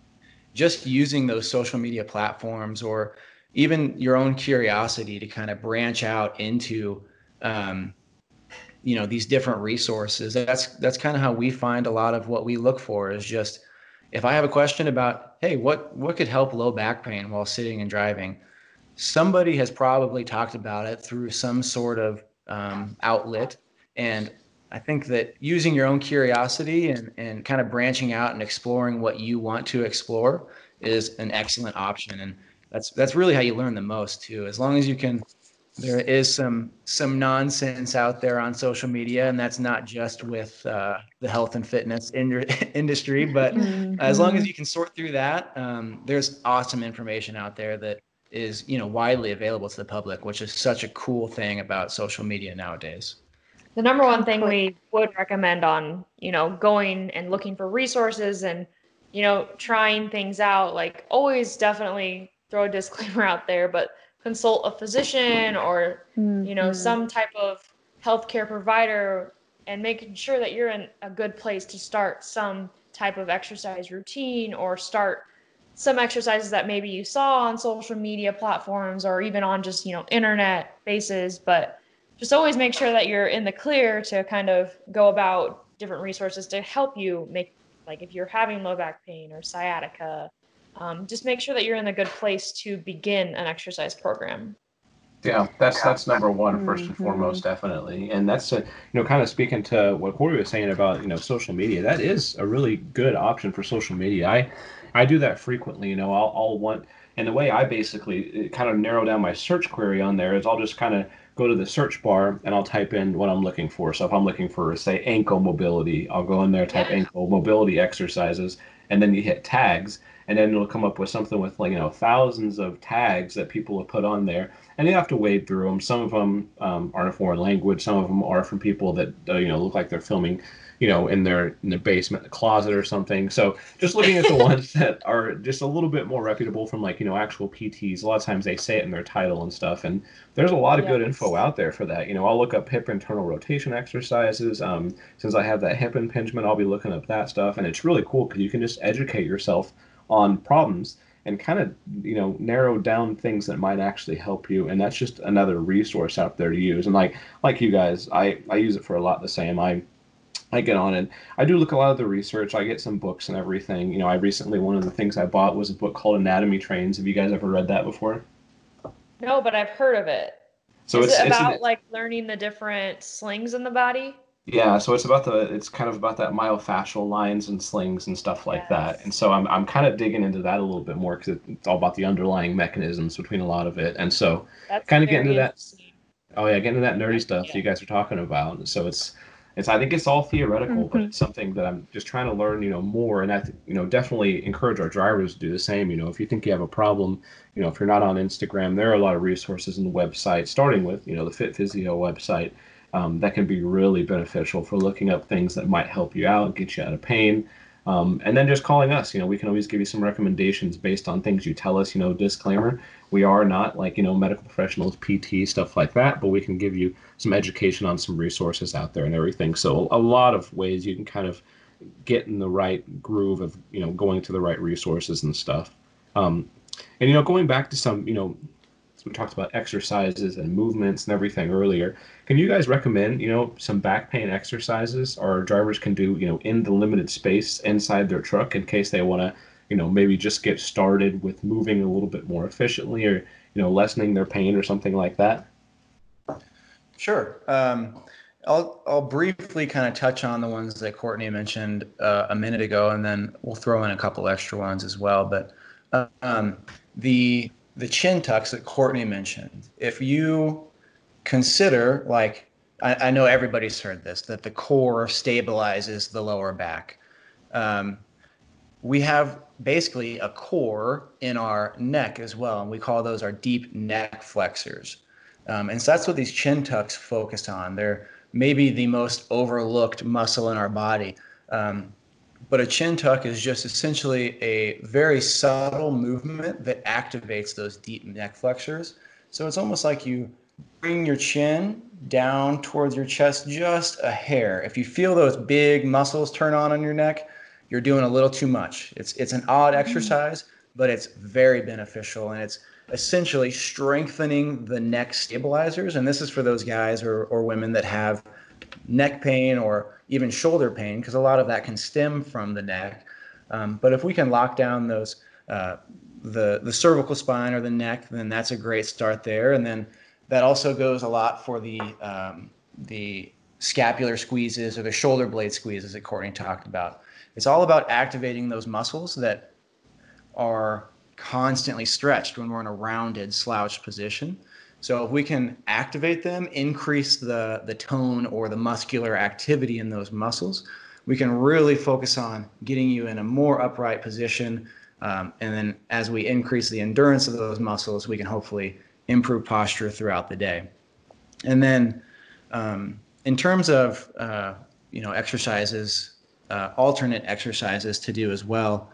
just using those social media platforms or even your own curiosity to kind of branch out into, um, you know, these different resources. That's, that's kind of how we find a lot of what we look for is just, if I have a question about, hey, what, what could help low back pain while sitting and driving? Somebody has probably talked about it through some sort of um, outlet. And I think that using your own curiosity and, and kind of branching out and exploring what you want to explore is an excellent option. And that's that's really how you learn the most too. As long as you can, there is some some nonsense out there on social media, and that's not just with uh, the health and fitness in- industry, but mm-hmm. as long as you can sort through that, um, there's awesome information out there that is, you know, widely available to the public, which is such a cool thing about social media nowadays. The number one thing we would recommend on, you know, going and looking for resources and, you know, trying things out, like always definitely throw a disclaimer out there, but consult a physician or, mm-hmm. you know, some type of healthcare provider and making sure that you're in a good place to start some type of exercise routine or start some exercises that maybe you saw on social media platforms or even on just, you know, internet bases, but just always make sure that you're in the clear to kind of go about different resources to help you make, like if you're having low back pain or sciatica, um, just make sure that you're in a good place to begin an exercise program. Yeah, that's that's number one, first and foremost, definitely. And that's, a, you know, kind of speaking to what Corey was saying about, you know, social media, that is a really good option for social media. I I do that frequently, you know, I'll, I'll want, and the way I basically kind of narrow down my search query on there is I'll just kind of go to the search bar and I'll type in what I'm looking for. So if I'm looking for, say, ankle mobility, I'll go in there, type yeah. ankle mobility exercises, and then you hit tags, and then it'll come up with something with like, you know, thousands of tags that people have put on there, and you have to wade through them. Some of them um, are in a foreign language. Some of them are from people that uh, you know, look like they're filming, you know, in their in their basement, in the closet or something. So just looking at the ones that are just a little bit more reputable from like, you know, actual P Ts. A lot of times they say it in their title and stuff, and there's a lot of Yes. good info out there for that. You know, I'll look up hip internal rotation exercises. Um, since I have that hip impingement, I'll be looking up that stuff, and it's really cool because you can just educate yourself on problems and kind of, you know, narrow down things that might actually help you. And that's just another resource out there to use. And like like you guys, I I use it for a lot the same. I I get on and I do look a lot of the research. I get some books and everything. You know, I recently, one of the things I bought was a book called Anatomy Trains. Have you guys ever read that before? No, but I've heard of it. So Is it's it it's about an, like learning the different slings in the body? yeah, so it's about the it's kind of about that myofascial lines and slings and stuff like that. Yes. And so I'm I'm kind of digging into that a little bit more because it's all about the underlying mechanisms between a lot of it. And so That's kind of get very into that. interesting. Oh yeah, getting into that nerdy stuff Yeah. you guys are talking about. So it's it's I think it's all theoretical, but Mhm. it's something that I'm just trying to learn, you know, more. And I th- you know, definitely encourage our drivers to do the same. You know, if you think you have a problem, you know, if you're not on Instagram, there are a lot of resources in the website, starting with, you know, the Fit Physio website, um, that can be really beneficial for looking up things that might help you out, get you out of pain. Um, and then just calling us, you know, we can always give you some recommendations based on things you tell us. You know, disclaimer, we are not like, you know, medical professionals, P T, stuff like that, but we can give you some education on some resources out there and everything. So a lot of ways you can kind of get in the right groove of, you know, going to the right resources and stuff. Um, and, you know, going back to some, you know, so we talked about exercises and movements and everything earlier. Can you guys recommend, you know, some back pain exercises our drivers can do, you know, in the limited space inside their truck in case they want to, you know, maybe just get started with moving a little bit more efficiently, or, you know, lessening their pain or something like that? Sure. Um, I'll I'll briefly kind of touch on the ones that Courtney mentioned uh, a minute ago, and then we'll throw in a couple extra ones as well. But uh, um, the the chin tucks that Courtney mentioned, if you consider, like, I, I know everybody's heard this, that the core stabilizes the lower back. Um, we have basically a core in our neck as well, and we call those our deep neck flexors. Um, and so that's what these chin tucks focus on. They're maybe the most overlooked muscle in our body. Um, but a chin tuck is just essentially a very subtle movement that activates those deep neck flexors. So it's almost like you bring your chin down towards your chest just a hair. If you feel those big muscles turn on on your neck, you're doing a little too much. It's it's an odd exercise, but it's very beneficial, and it's essentially strengthening the neck stabilizers. And this is for those guys or, or women that have neck pain or even shoulder pain, because a lot of that can stem from the neck. Um, but if we can lock down those uh, the the cervical spine or the neck, then that's a great start there. And then that also goes a lot for the um, the scapular squeezes or the shoulder blade squeezes that Courtney talked about. It's all about activating those muscles that are constantly stretched when we're in a rounded, slouched position. So if we can activate them, increase the, the tone or the muscular activity in those muscles, we can really focus on getting you in a more upright position. Um, and then as we increase the endurance of those muscles, we can hopefully improve posture throughout the day. And then um, in terms of uh, you know exercises, uh, alternate exercises to do as well,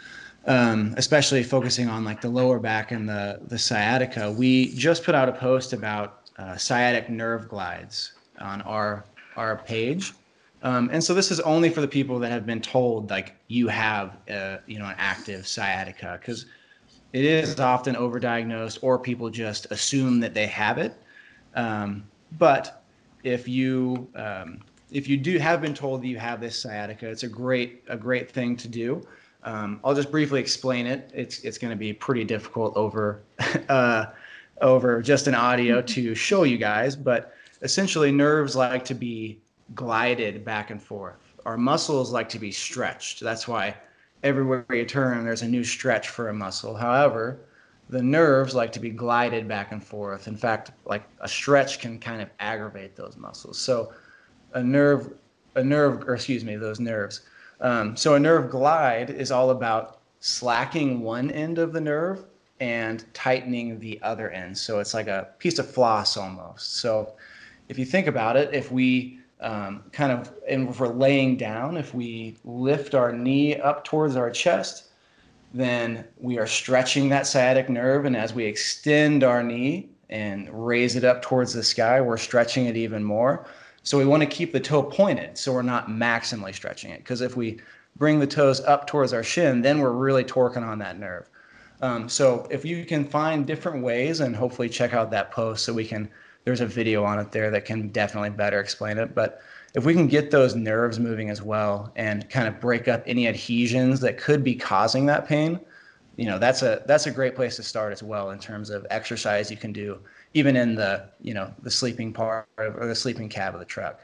um, especially focusing on like the lower back and the, the sciatica, we just put out a post about uh, sciatic nerve glides on our, our page. Um, and so this is only for the people that have been told like you have uh, you know an active sciatica, because it is often overdiagnosed or people just assume that they have it. Um, but if you um, if you do have been told that you have this sciatica, it's a great a great thing to do. Um, I'll just briefly explain it. It's it's going to be pretty difficult over uh, over just an audio to show you guys, but essentially nerves like to be glided back and forth. Our muscles like to be stretched. That's why everywhere you turn, there's a new stretch for a muscle. However, the nerves like to be glided back and forth. In fact, like a stretch can kind of aggravate those muscles. So a nerve, a nerve, or excuse me, those nerves. Um, so a nerve glide is all about slacking one end of the nerve and tightening the other end. So it's like a piece of floss almost. So if you think about it, if we um, kind of, and if we're laying down, if we lift our knee up towards our chest, then we are stretching that sciatic nerve. And as we extend our knee and raise it up towards the sky, we're stretching it even more. So we want to keep the toe pointed so we're not maximally stretching it. Because if we bring the toes up towards our shin, then we're really torquing on that nerve. Um, so if you can find different ways, and hopefully check out that post so we can, there's a video on it there that can definitely better explain it. But if we can get those nerves moving as well and kind of break up any adhesions that could be causing that pain, you know, that's a that's a great place to start as well in terms of exercise you can do even in the, you know, the sleeping part of, or the sleeping cab of the truck.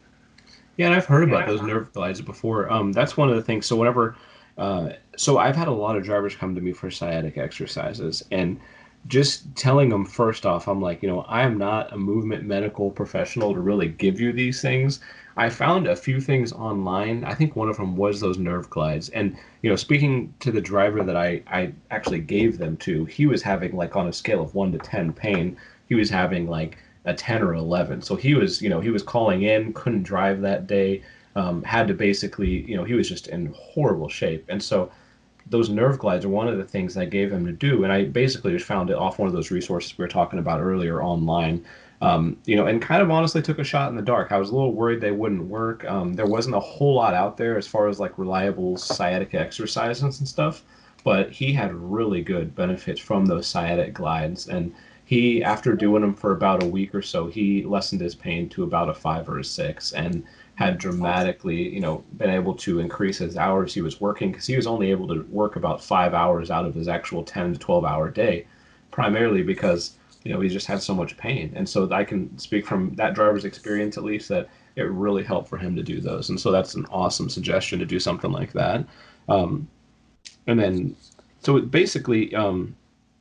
Yeah, and I've heard about those nerve glides before. Um, that's one of the things. So whenever, uh, so I've had a lot of drivers come to me for sciatic exercises, and just telling them first off, I'm like, you know, I am not a movement medical professional to really give you these things. I found a few things online. I think one of them was those nerve glides. And, you know, speaking to the driver that I, I actually gave them to, he was having, like, on a scale of one to ten pain, he was having like a ten or eleven. So he was, you know, he was calling in, couldn't drive that day, um, had to basically, you know, he was just in horrible shape. And so those nerve glides are one of the things I gave him to do. And I basically just found it off one of those resources we were talking about earlier online, um, you know, and kind of honestly took a shot in the dark. I was a little worried they wouldn't work. Um, there wasn't a whole lot out there as far as like reliable sciatica exercises and stuff, but he had really good benefits from those sciatic glides. And he, after doing them for about a week or so, he lessened his pain to about a five or a six, and had dramatically, you know, been able to increase his hours he was working, because he was only able to work about five hours out of his actual ten to twelve hour day, primarily because, you know, he just had so much pain. And so I can speak from that driver's experience, at least, that it really helped for him to do those. And so that's an awesome suggestion to do something like that. Um, and then, so it basically, um,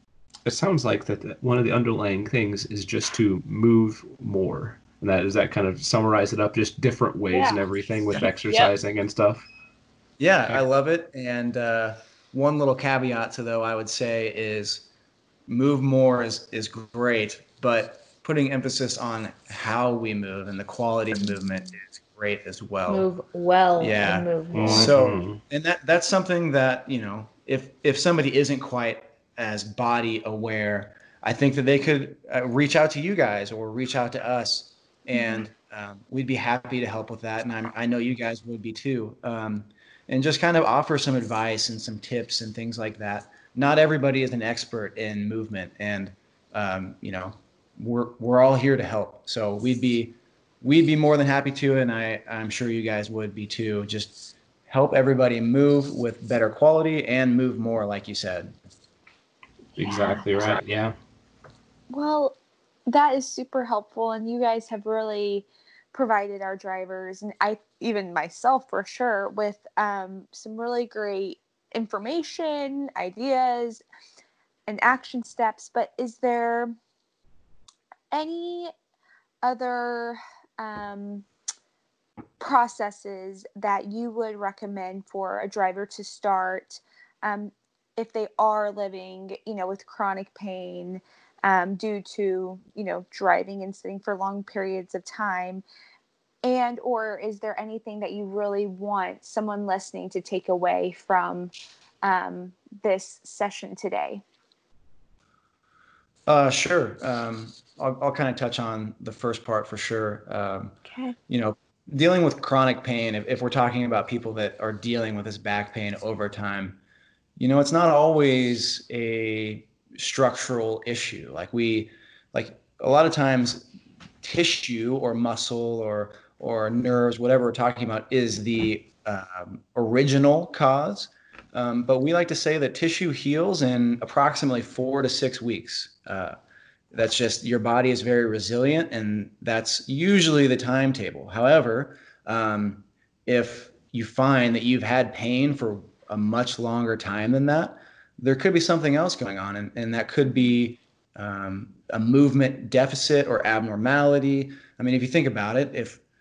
it sounds like that one of the underlying things is just to move more. And that, does that kind of summarize it up? Just different ways yeah. and everything with exercising yep. and stuff? Yeah, I love it. And uh, one little caveat to though I would say is move more is, is great, but putting emphasis on how we move and the quality of movement is great as well. Move well yeah. and move more. So, and that that's something that, you know, if if somebody isn't quite as body aware, I think that they could uh, reach out to you guys or reach out to us, and um, we'd be happy to help with that. And I'm, I know you guys would be too. Um, and just kind of offer some advice and some tips and things like that. Not everybody is an expert in movement, and um, you know, we're we're all here to help. So we'd be we'd be more than happy to, and I I'm sure you guys would be too. Just help everybody move with better quality and move more, like you said. Exactly right. Yeah. Well, that is super helpful, and you guys have really provided our drivers, and I even myself for sure, with um, some really great information, ideas, and action steps. But is there any other um, processes that you would recommend for a driver to start um, if they are living, you know, with chronic pain um, due to, you know, driving and sitting for long periods of time? And or is there anything that you really want someone listening to take away from um, this session today? Uh, sure. Um, I'll, I'll kind of touch on the first part for sure. Um, okay. You know, dealing with chronic pain, if, if we're talking about people that are dealing with this back pain over time, you know, it's not always a structural issue. Like we, like a lot of times tissue or muscle or, or nerves, whatever we're talking about, is the um, original cause. Um, but we like to say that tissue heals in approximately four to six weeks. Uh, that's just, your body is very resilient, and that's usually the timetable. However, um, if you find that you've had pain for a much longer time than that, there could be something else going on. And, and that could be um, a movement deficit or abnormality. I mean, if you think about it, if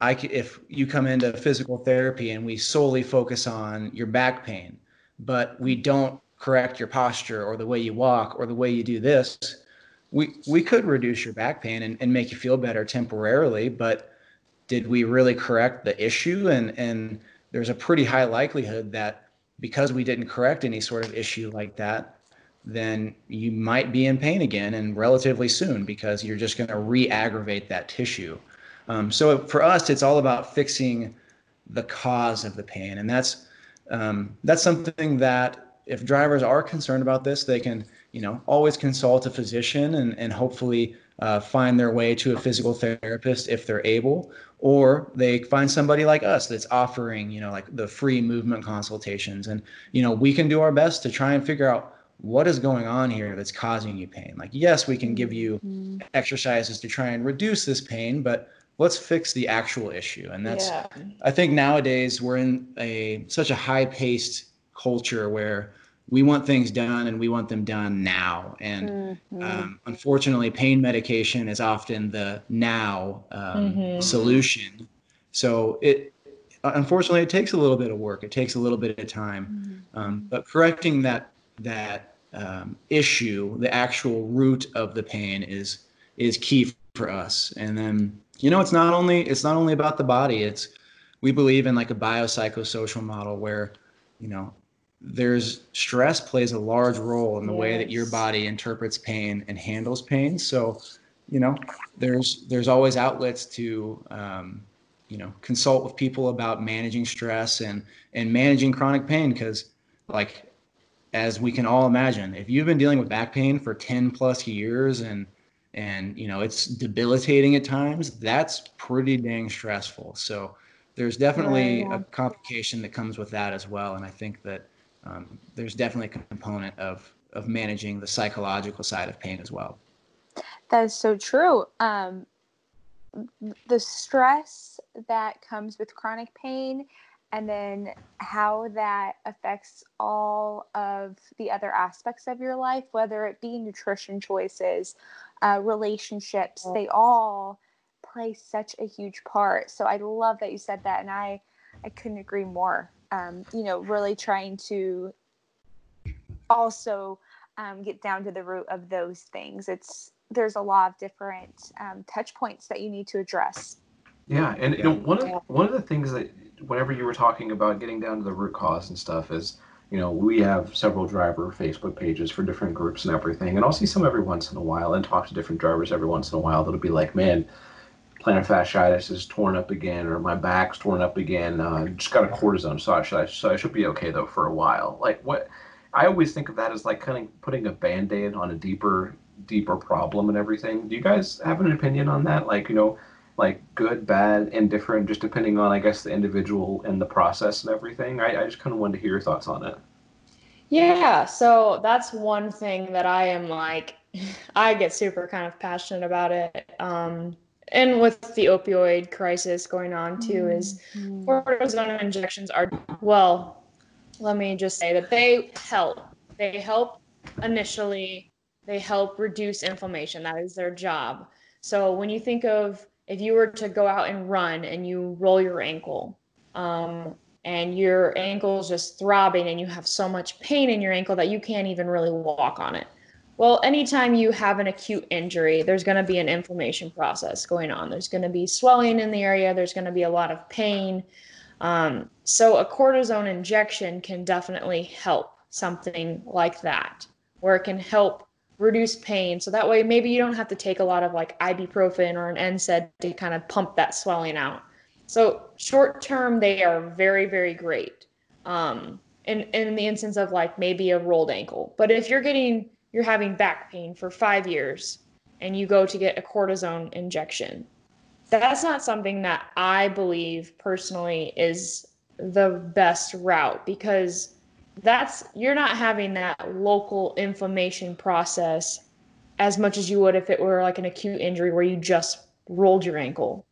I c- if you come into physical therapy and we solely focus on your back pain, but we don't correct your posture or the way you walk or the way you do this, we we could reduce your back pain and, and make you feel better temporarily, but did we really correct the issue? And and there's a pretty high likelihood that because we didn't correct any sort of issue like that, then you might be in pain again and relatively soon because you're just going to re-aggravate that tissue. Um, so for us, it's all about fixing the cause of the pain, and that's um, that's something that if drivers are concerned about this, they can, you know, always consult a physician and and hopefully uh, find their way to a physical therapist if they're able, or they find somebody like us that's offering, you know, like the free movement consultations, and you know, we can do our best to try and figure out what is going on here that's causing you pain. Like, yes, we can give you mm-hmm. exercises to try and reduce this pain, but let's fix the actual issue. And that's, yeah. I think nowadays we're in a such a high-paced culture where we want things done and we want them done now. And mm-hmm. um, unfortunately, pain medication is often the now um, mm-hmm. solution. So it, unfortunately, it takes a little bit of work. It takes a little bit of time. Mm-hmm. Um, but correcting that that um, issue, the actual root of the pain, is is key for us. And then, you know, it's not only it's not only about the body. It's we believe in like a biopsychosocial model where, you know, there's stress plays a large role in the yes. way that your body interprets pain and handles pain. So, you know, there's there's always outlets to um, you know, consult with people about managing stress and and managing chronic pain, because like, as we can all imagine, if you've been dealing with back pain for ten plus years and, and, you know, it's debilitating at times, that's pretty dang stressful. So there's definitely yeah, yeah. a complication that comes with that as well. And I think that um, there's definitely a component of, of managing the psychological side of pain as well. That is so true. Um, the stress that comes with chronic pain, and then how that affects all of the other aspects of your life, whether it be nutrition choices, uh, relationships, they all play such a huge part. So I love that you said that. And I, I couldn't agree more. Um, you know, really trying to also um, get down to the root of those things. It's, there's a lot of different um, touch points that you need to address. Yeah. And, you know, one of, one of the things that, whenever you were talking about getting down to the root cause and stuff is, you know, we have several driver Facebook pages for different groups and everything. And I'll see some every once in a while and talk to different drivers every once in a while that'll be like, man, plantar fasciitis is torn up again, or my back's torn up again. Uh, just got a cortisone, so I, should, so I should be okay though for a while. Like, what I always think of that as like kind of putting a Band-Aid on a deeper, deeper problem and everything. Do you guys have an opinion on that? Like, you know, like good, bad, indifferent, just depending on, I guess, the individual and the process and everything. I, I just kind of wanted to hear your thoughts on it. Yeah, so that's one thing that I am like, I get super kind of passionate about it. Um, and with the opioid crisis going on too, is mm-hmm. cortisone injections are, well, let me just say that they help. They help initially, they help reduce inflammation. That is their job. So when you think of, if you were to go out and run and you roll your ankle, um, and your ankle is just throbbing and you have so much pain in your ankle that you can't even really walk on it. Well, anytime you have an acute injury, there's going to be an inflammation process going on. There's going to be swelling in the area. There's going to be a lot of pain. Um, so a cortisone injection can definitely help something like that, where it can help reduce pain. So that way, maybe you don't have to take a lot of like ibuprofen or an N SAID to kind of pump that swelling out. So short term, they are very, very great. Um, in, in the instance of like maybe a rolled ankle. But if you're getting, you're having back pain for five years and you go to get a cortisone injection, that's not something that I believe personally is the best route, because that's, you're not having that local inflammation process as much as you would if it were like an acute injury where you just rolled your ankle.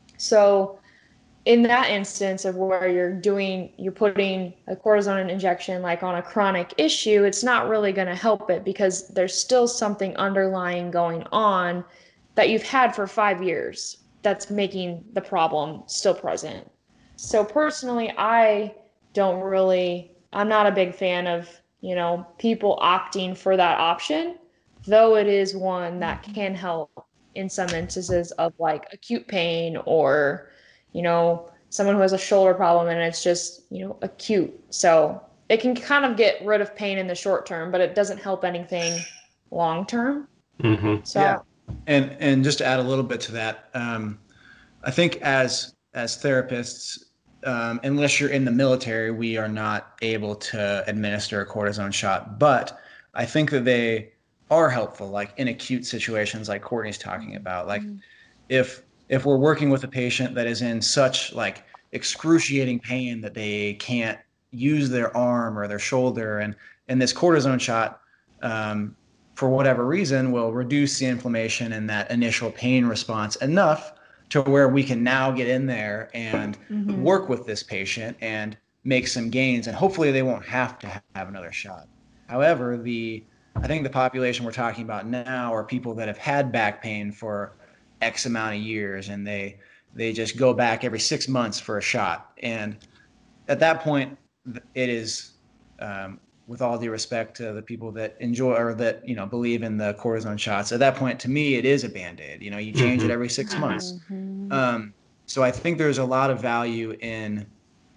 So in that instance of where you're doing, you're putting a cortisone injection like on a chronic issue, it's not really going to help it, because there's still something underlying going on that you've had for five years. that's making the problem still present. So personally, I don't really, I'm not a big fan of, you know, people opting for that option, though it is one that can help in some instances of like acute pain or, you know, someone who has a shoulder problem and it's just, you know, acute. So it can kind of get rid of pain in the short term, but it doesn't help anything long term. Mm-hmm. So Yeah. And and just to add a little bit to that, um, I think as as therapists, um, unless you're in the military, we are not able to administer a cortisone shot. But I think that they are helpful, like in acute situations, like Courtney's talking about. Like Mm-hmm. if if we're working with a patient that is in such like excruciating pain that they can't use their arm or their shoulder, and and this cortisone shot, um, for whatever reason, will reduce the inflammation and that initial pain response enough to where we can now get in there and Mm-hmm. work with this patient and make some gains, and hopefully they won't have to have another shot. However, the I think the population we're talking about now are people that have had back pain for X amount of years, and they they just go back every six months for a shot. And at that point, it is, um, with all due respect to the people that enjoy or that you know believe in the cortisone shots, at that point, to me, it is a Band-Aid. You know, you change Mm-hmm. it every six months. Mm-hmm. Um, so I think there's a lot of value in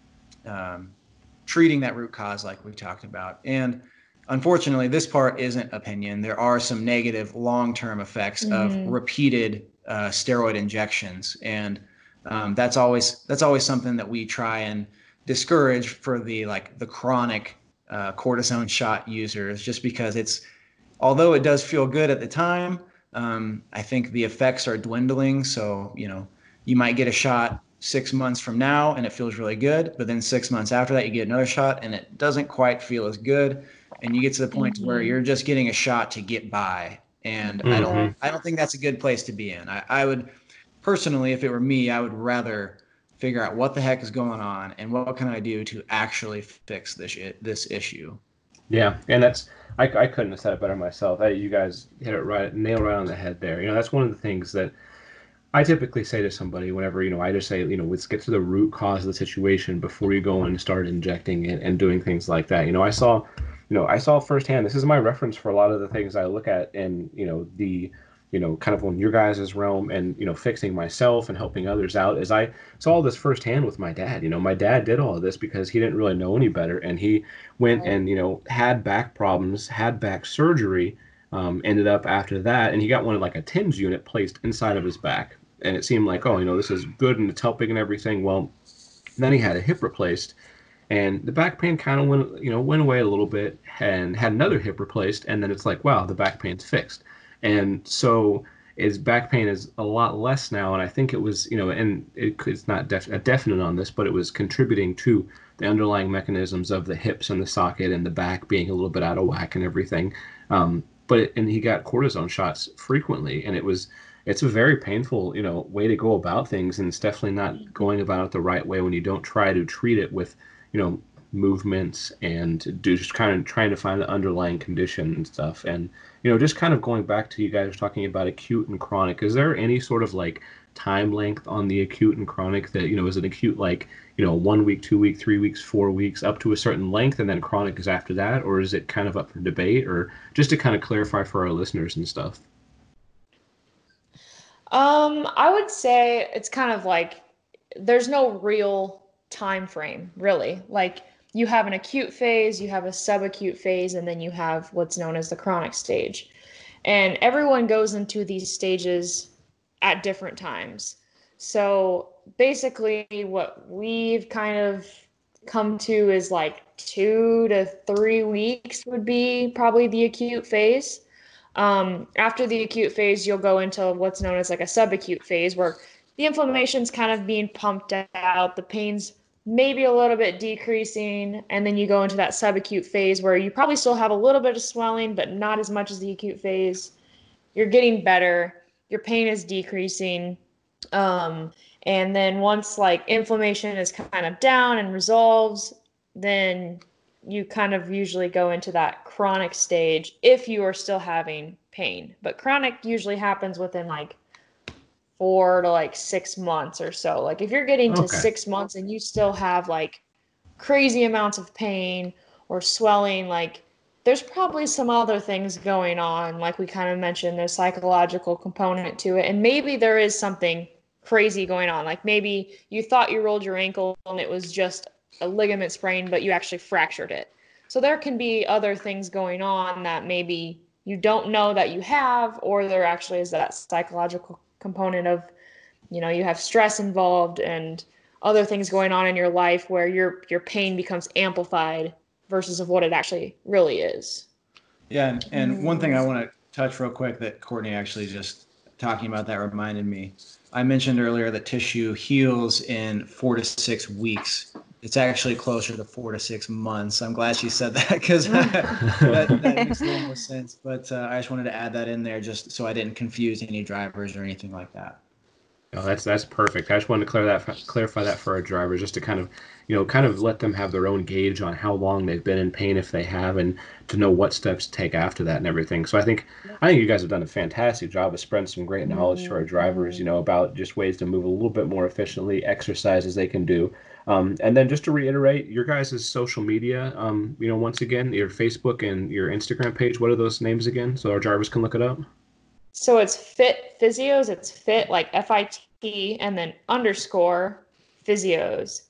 um, treating that root cause, like we talked about. And unfortunately, this part isn't opinion. There are some negative long-term effects Mhm. of repeated uh, steroid injections, and um, that's always that's always something that we try and discourage for the like the chronic uh, cortisone shot users, just because it's although it does feel good at the time, um, I think the effects are dwindling. So you know, you might get a shot six months from now and it feels really good, but then six months after that you get another shot and it doesn't quite feel as good, and you get to the point Mhm. where you're just getting a shot to get by, and Mm-hmm. I don't I don't think that's a good place to be in. I, I would personally, if it were me, I would rather figure out what the heck is going on and what can I do to actually fix this this issue. Yeah, and that's I, I couldn't have said it better myself. I, you guys hit it right, nail right on the head there. You know, that's one of the things that I typically say to somebody whenever, you know, I just say, you know, let's get to the root cause of the situation before you go and start injecting it and doing things like that. You know, I saw, you know, I saw firsthand, this is my reference for a lot of the things I look at in, you know, the, you know, kind of on your guys' realm and, you know, fixing myself and helping others out, is I saw this firsthand with my dad. You know, my dad did all of this because he didn't really know any better. And he went and, you know, had back problems, had back surgery, um, ended up after that, and he got one of like a TIMS unit placed inside of his back. And it seemed like, oh, you know, this is good and it's helping and everything. Well, then he had a hip replaced, and the back pain kind of went, you know, went away a little bit, and had another hip replaced, and then it's like, wow, the back pain's fixed. And so his back pain is a lot less now, and I think it was, you know, and it, it's not def- a definite on this, but it was contributing to the underlying mechanisms of the hips and the socket and the back being a little bit out of whack and everything. Um, but it, and he got cortisone shots frequently, and it was. It's a very painful, you know, way to go about things, and it's definitely not going about it the right way when you don't try to treat it with, you know, movements and do just kind of trying to find the underlying condition and stuff. And, you know, just kind of going back to you guys talking about acute and chronic, is there any sort of like time length on the acute and chronic that, you know, is it acute like, you know, one week, two week, three weeks, four weeks, up to a certain length, and then chronic is after that? Or is it kind of up for debate? Or just to kind of clarify for our listeners and stuff? Um, I would say it's kind of like there's no real time frame, really. Like you have an acute phase, you have a subacute phase, and then you have what's known as the chronic stage. And everyone goes into these stages at different times. So basically what we've kind of come to is like two to three weeks would be probably the acute phase. Um, after the acute phase, you'll go into what's known as like a subacute phase, where the inflammation's kind of being pumped out, the pain's maybe a little bit decreasing, and then you go into that subacute phase where you probably still have a little bit of swelling, but not as much as the acute phase. You're getting better, your pain is decreasing, um, and then once like inflammation is kind of down and resolves, then you kind of usually go into that chronic stage if you are still having pain. But chronic usually happens within like four to like six months or so. Like if you're getting to Okay. six months and you still have like crazy amounts of pain or swelling, like there's probably some other things going on. Like we kind of mentioned, there's psychological component to it. And maybe there is something crazy going on. Like maybe you thought you rolled your ankle and it was just a ligament sprain, but you actually fractured it. So there can be other things going on that maybe you don't know that you have, or there actually is that psychological component of, you know, you have stress involved and other things going on in your life where your your pain becomes amplified versus of what it actually really is. Yeah, and, and one thing I want to touch real quick that Courtney actually just talking about that reminded me. I mentioned earlier that tissue heals in four to six weeks. It's actually closer to four to six months. I'm glad she said that because that, that makes a little more sense. But uh, I just wanted to add that in there just so I didn't confuse any drivers or anything like that. Oh, that's that's perfect. I just wanted to clear that, clarify that for our drivers, just to kind of, you know, kind of let them have their own gauge on how long they've been in pain, if they have, and to know what steps to take after that and everything. So I think I think you guys have done a fantastic job of spreading some great knowledge to our drivers, you know, about just ways to move a little bit more efficiently, exercises they can do. Um, and then just to reiterate, your guys' social media, um, you know, once again, your Facebook and your Instagram page, what are those names again? So our drivers can look it up. So it's Fit Physios. It's Fit like F I T and then underscore Physios.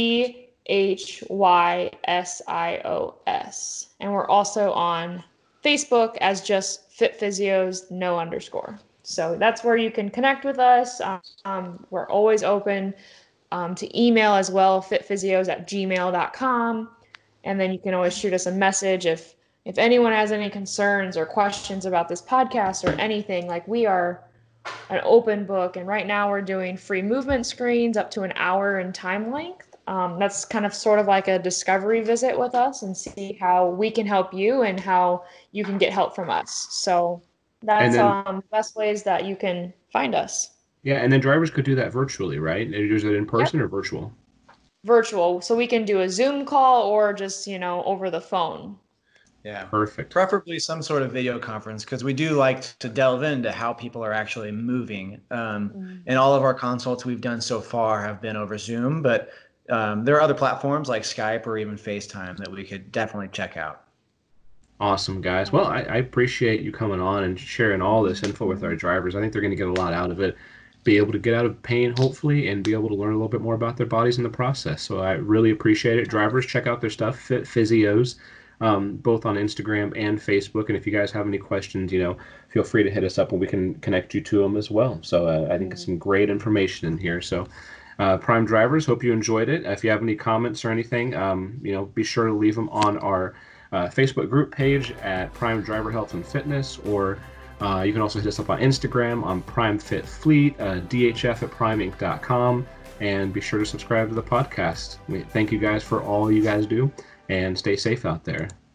P H Y S I O S. And we're also on Facebook as just Fit Physios, no underscore. So that's where you can connect with us. Um, um, we're always open um, to email as well, fitphysios at gmail dot com. And then you can always shoot us a message if If anyone has any concerns or questions about this podcast or anything. Like we are an open book, and right now we're doing free movement screens up to an hour in time length. Um, that's kind of sort of like a discovery visit with us and see how we can help you and how you can get help from us. So that's then, um, the best ways that you can find us. Yeah, and then drivers could do that virtually, right? Is it in person Yep. or virtual? Virtual. So we can do a Zoom call or just, you know, over the phone. Yeah, perfect. Preferably some sort of video conference because we do like to delve into how people are actually moving. Um, mm. And all of our consults we've done so far have been over Zoom, but um, there are other platforms like Skype or even FaceTime that we could definitely check out. Awesome, guys. Well, I, I appreciate you coming on and sharing all this info with our drivers. I think they're going to get a lot out of it, be able to get out of pain, hopefully, and be able to learn a little bit more about their bodies in the process. So I really appreciate it. Drivers, check out their stuff, Fit Physios. Um, both on Instagram and Facebook. And if you guys have any questions, you know, feel free to hit us up and we can connect you to them as well. So uh, I think it's some great information in here. So uh, Prime Drivers, hope you enjoyed it. If you have any comments or anything, um, you know, be sure to leave them on our uh, Facebook group page at Prime Driver Health and Fitness, or uh, you can also hit us up on Instagram on Prime Fit Fleet, uh, D H F at prime inc dot com, and be sure to subscribe to the podcast. We thank you guys for all you guys do. And stay safe out there.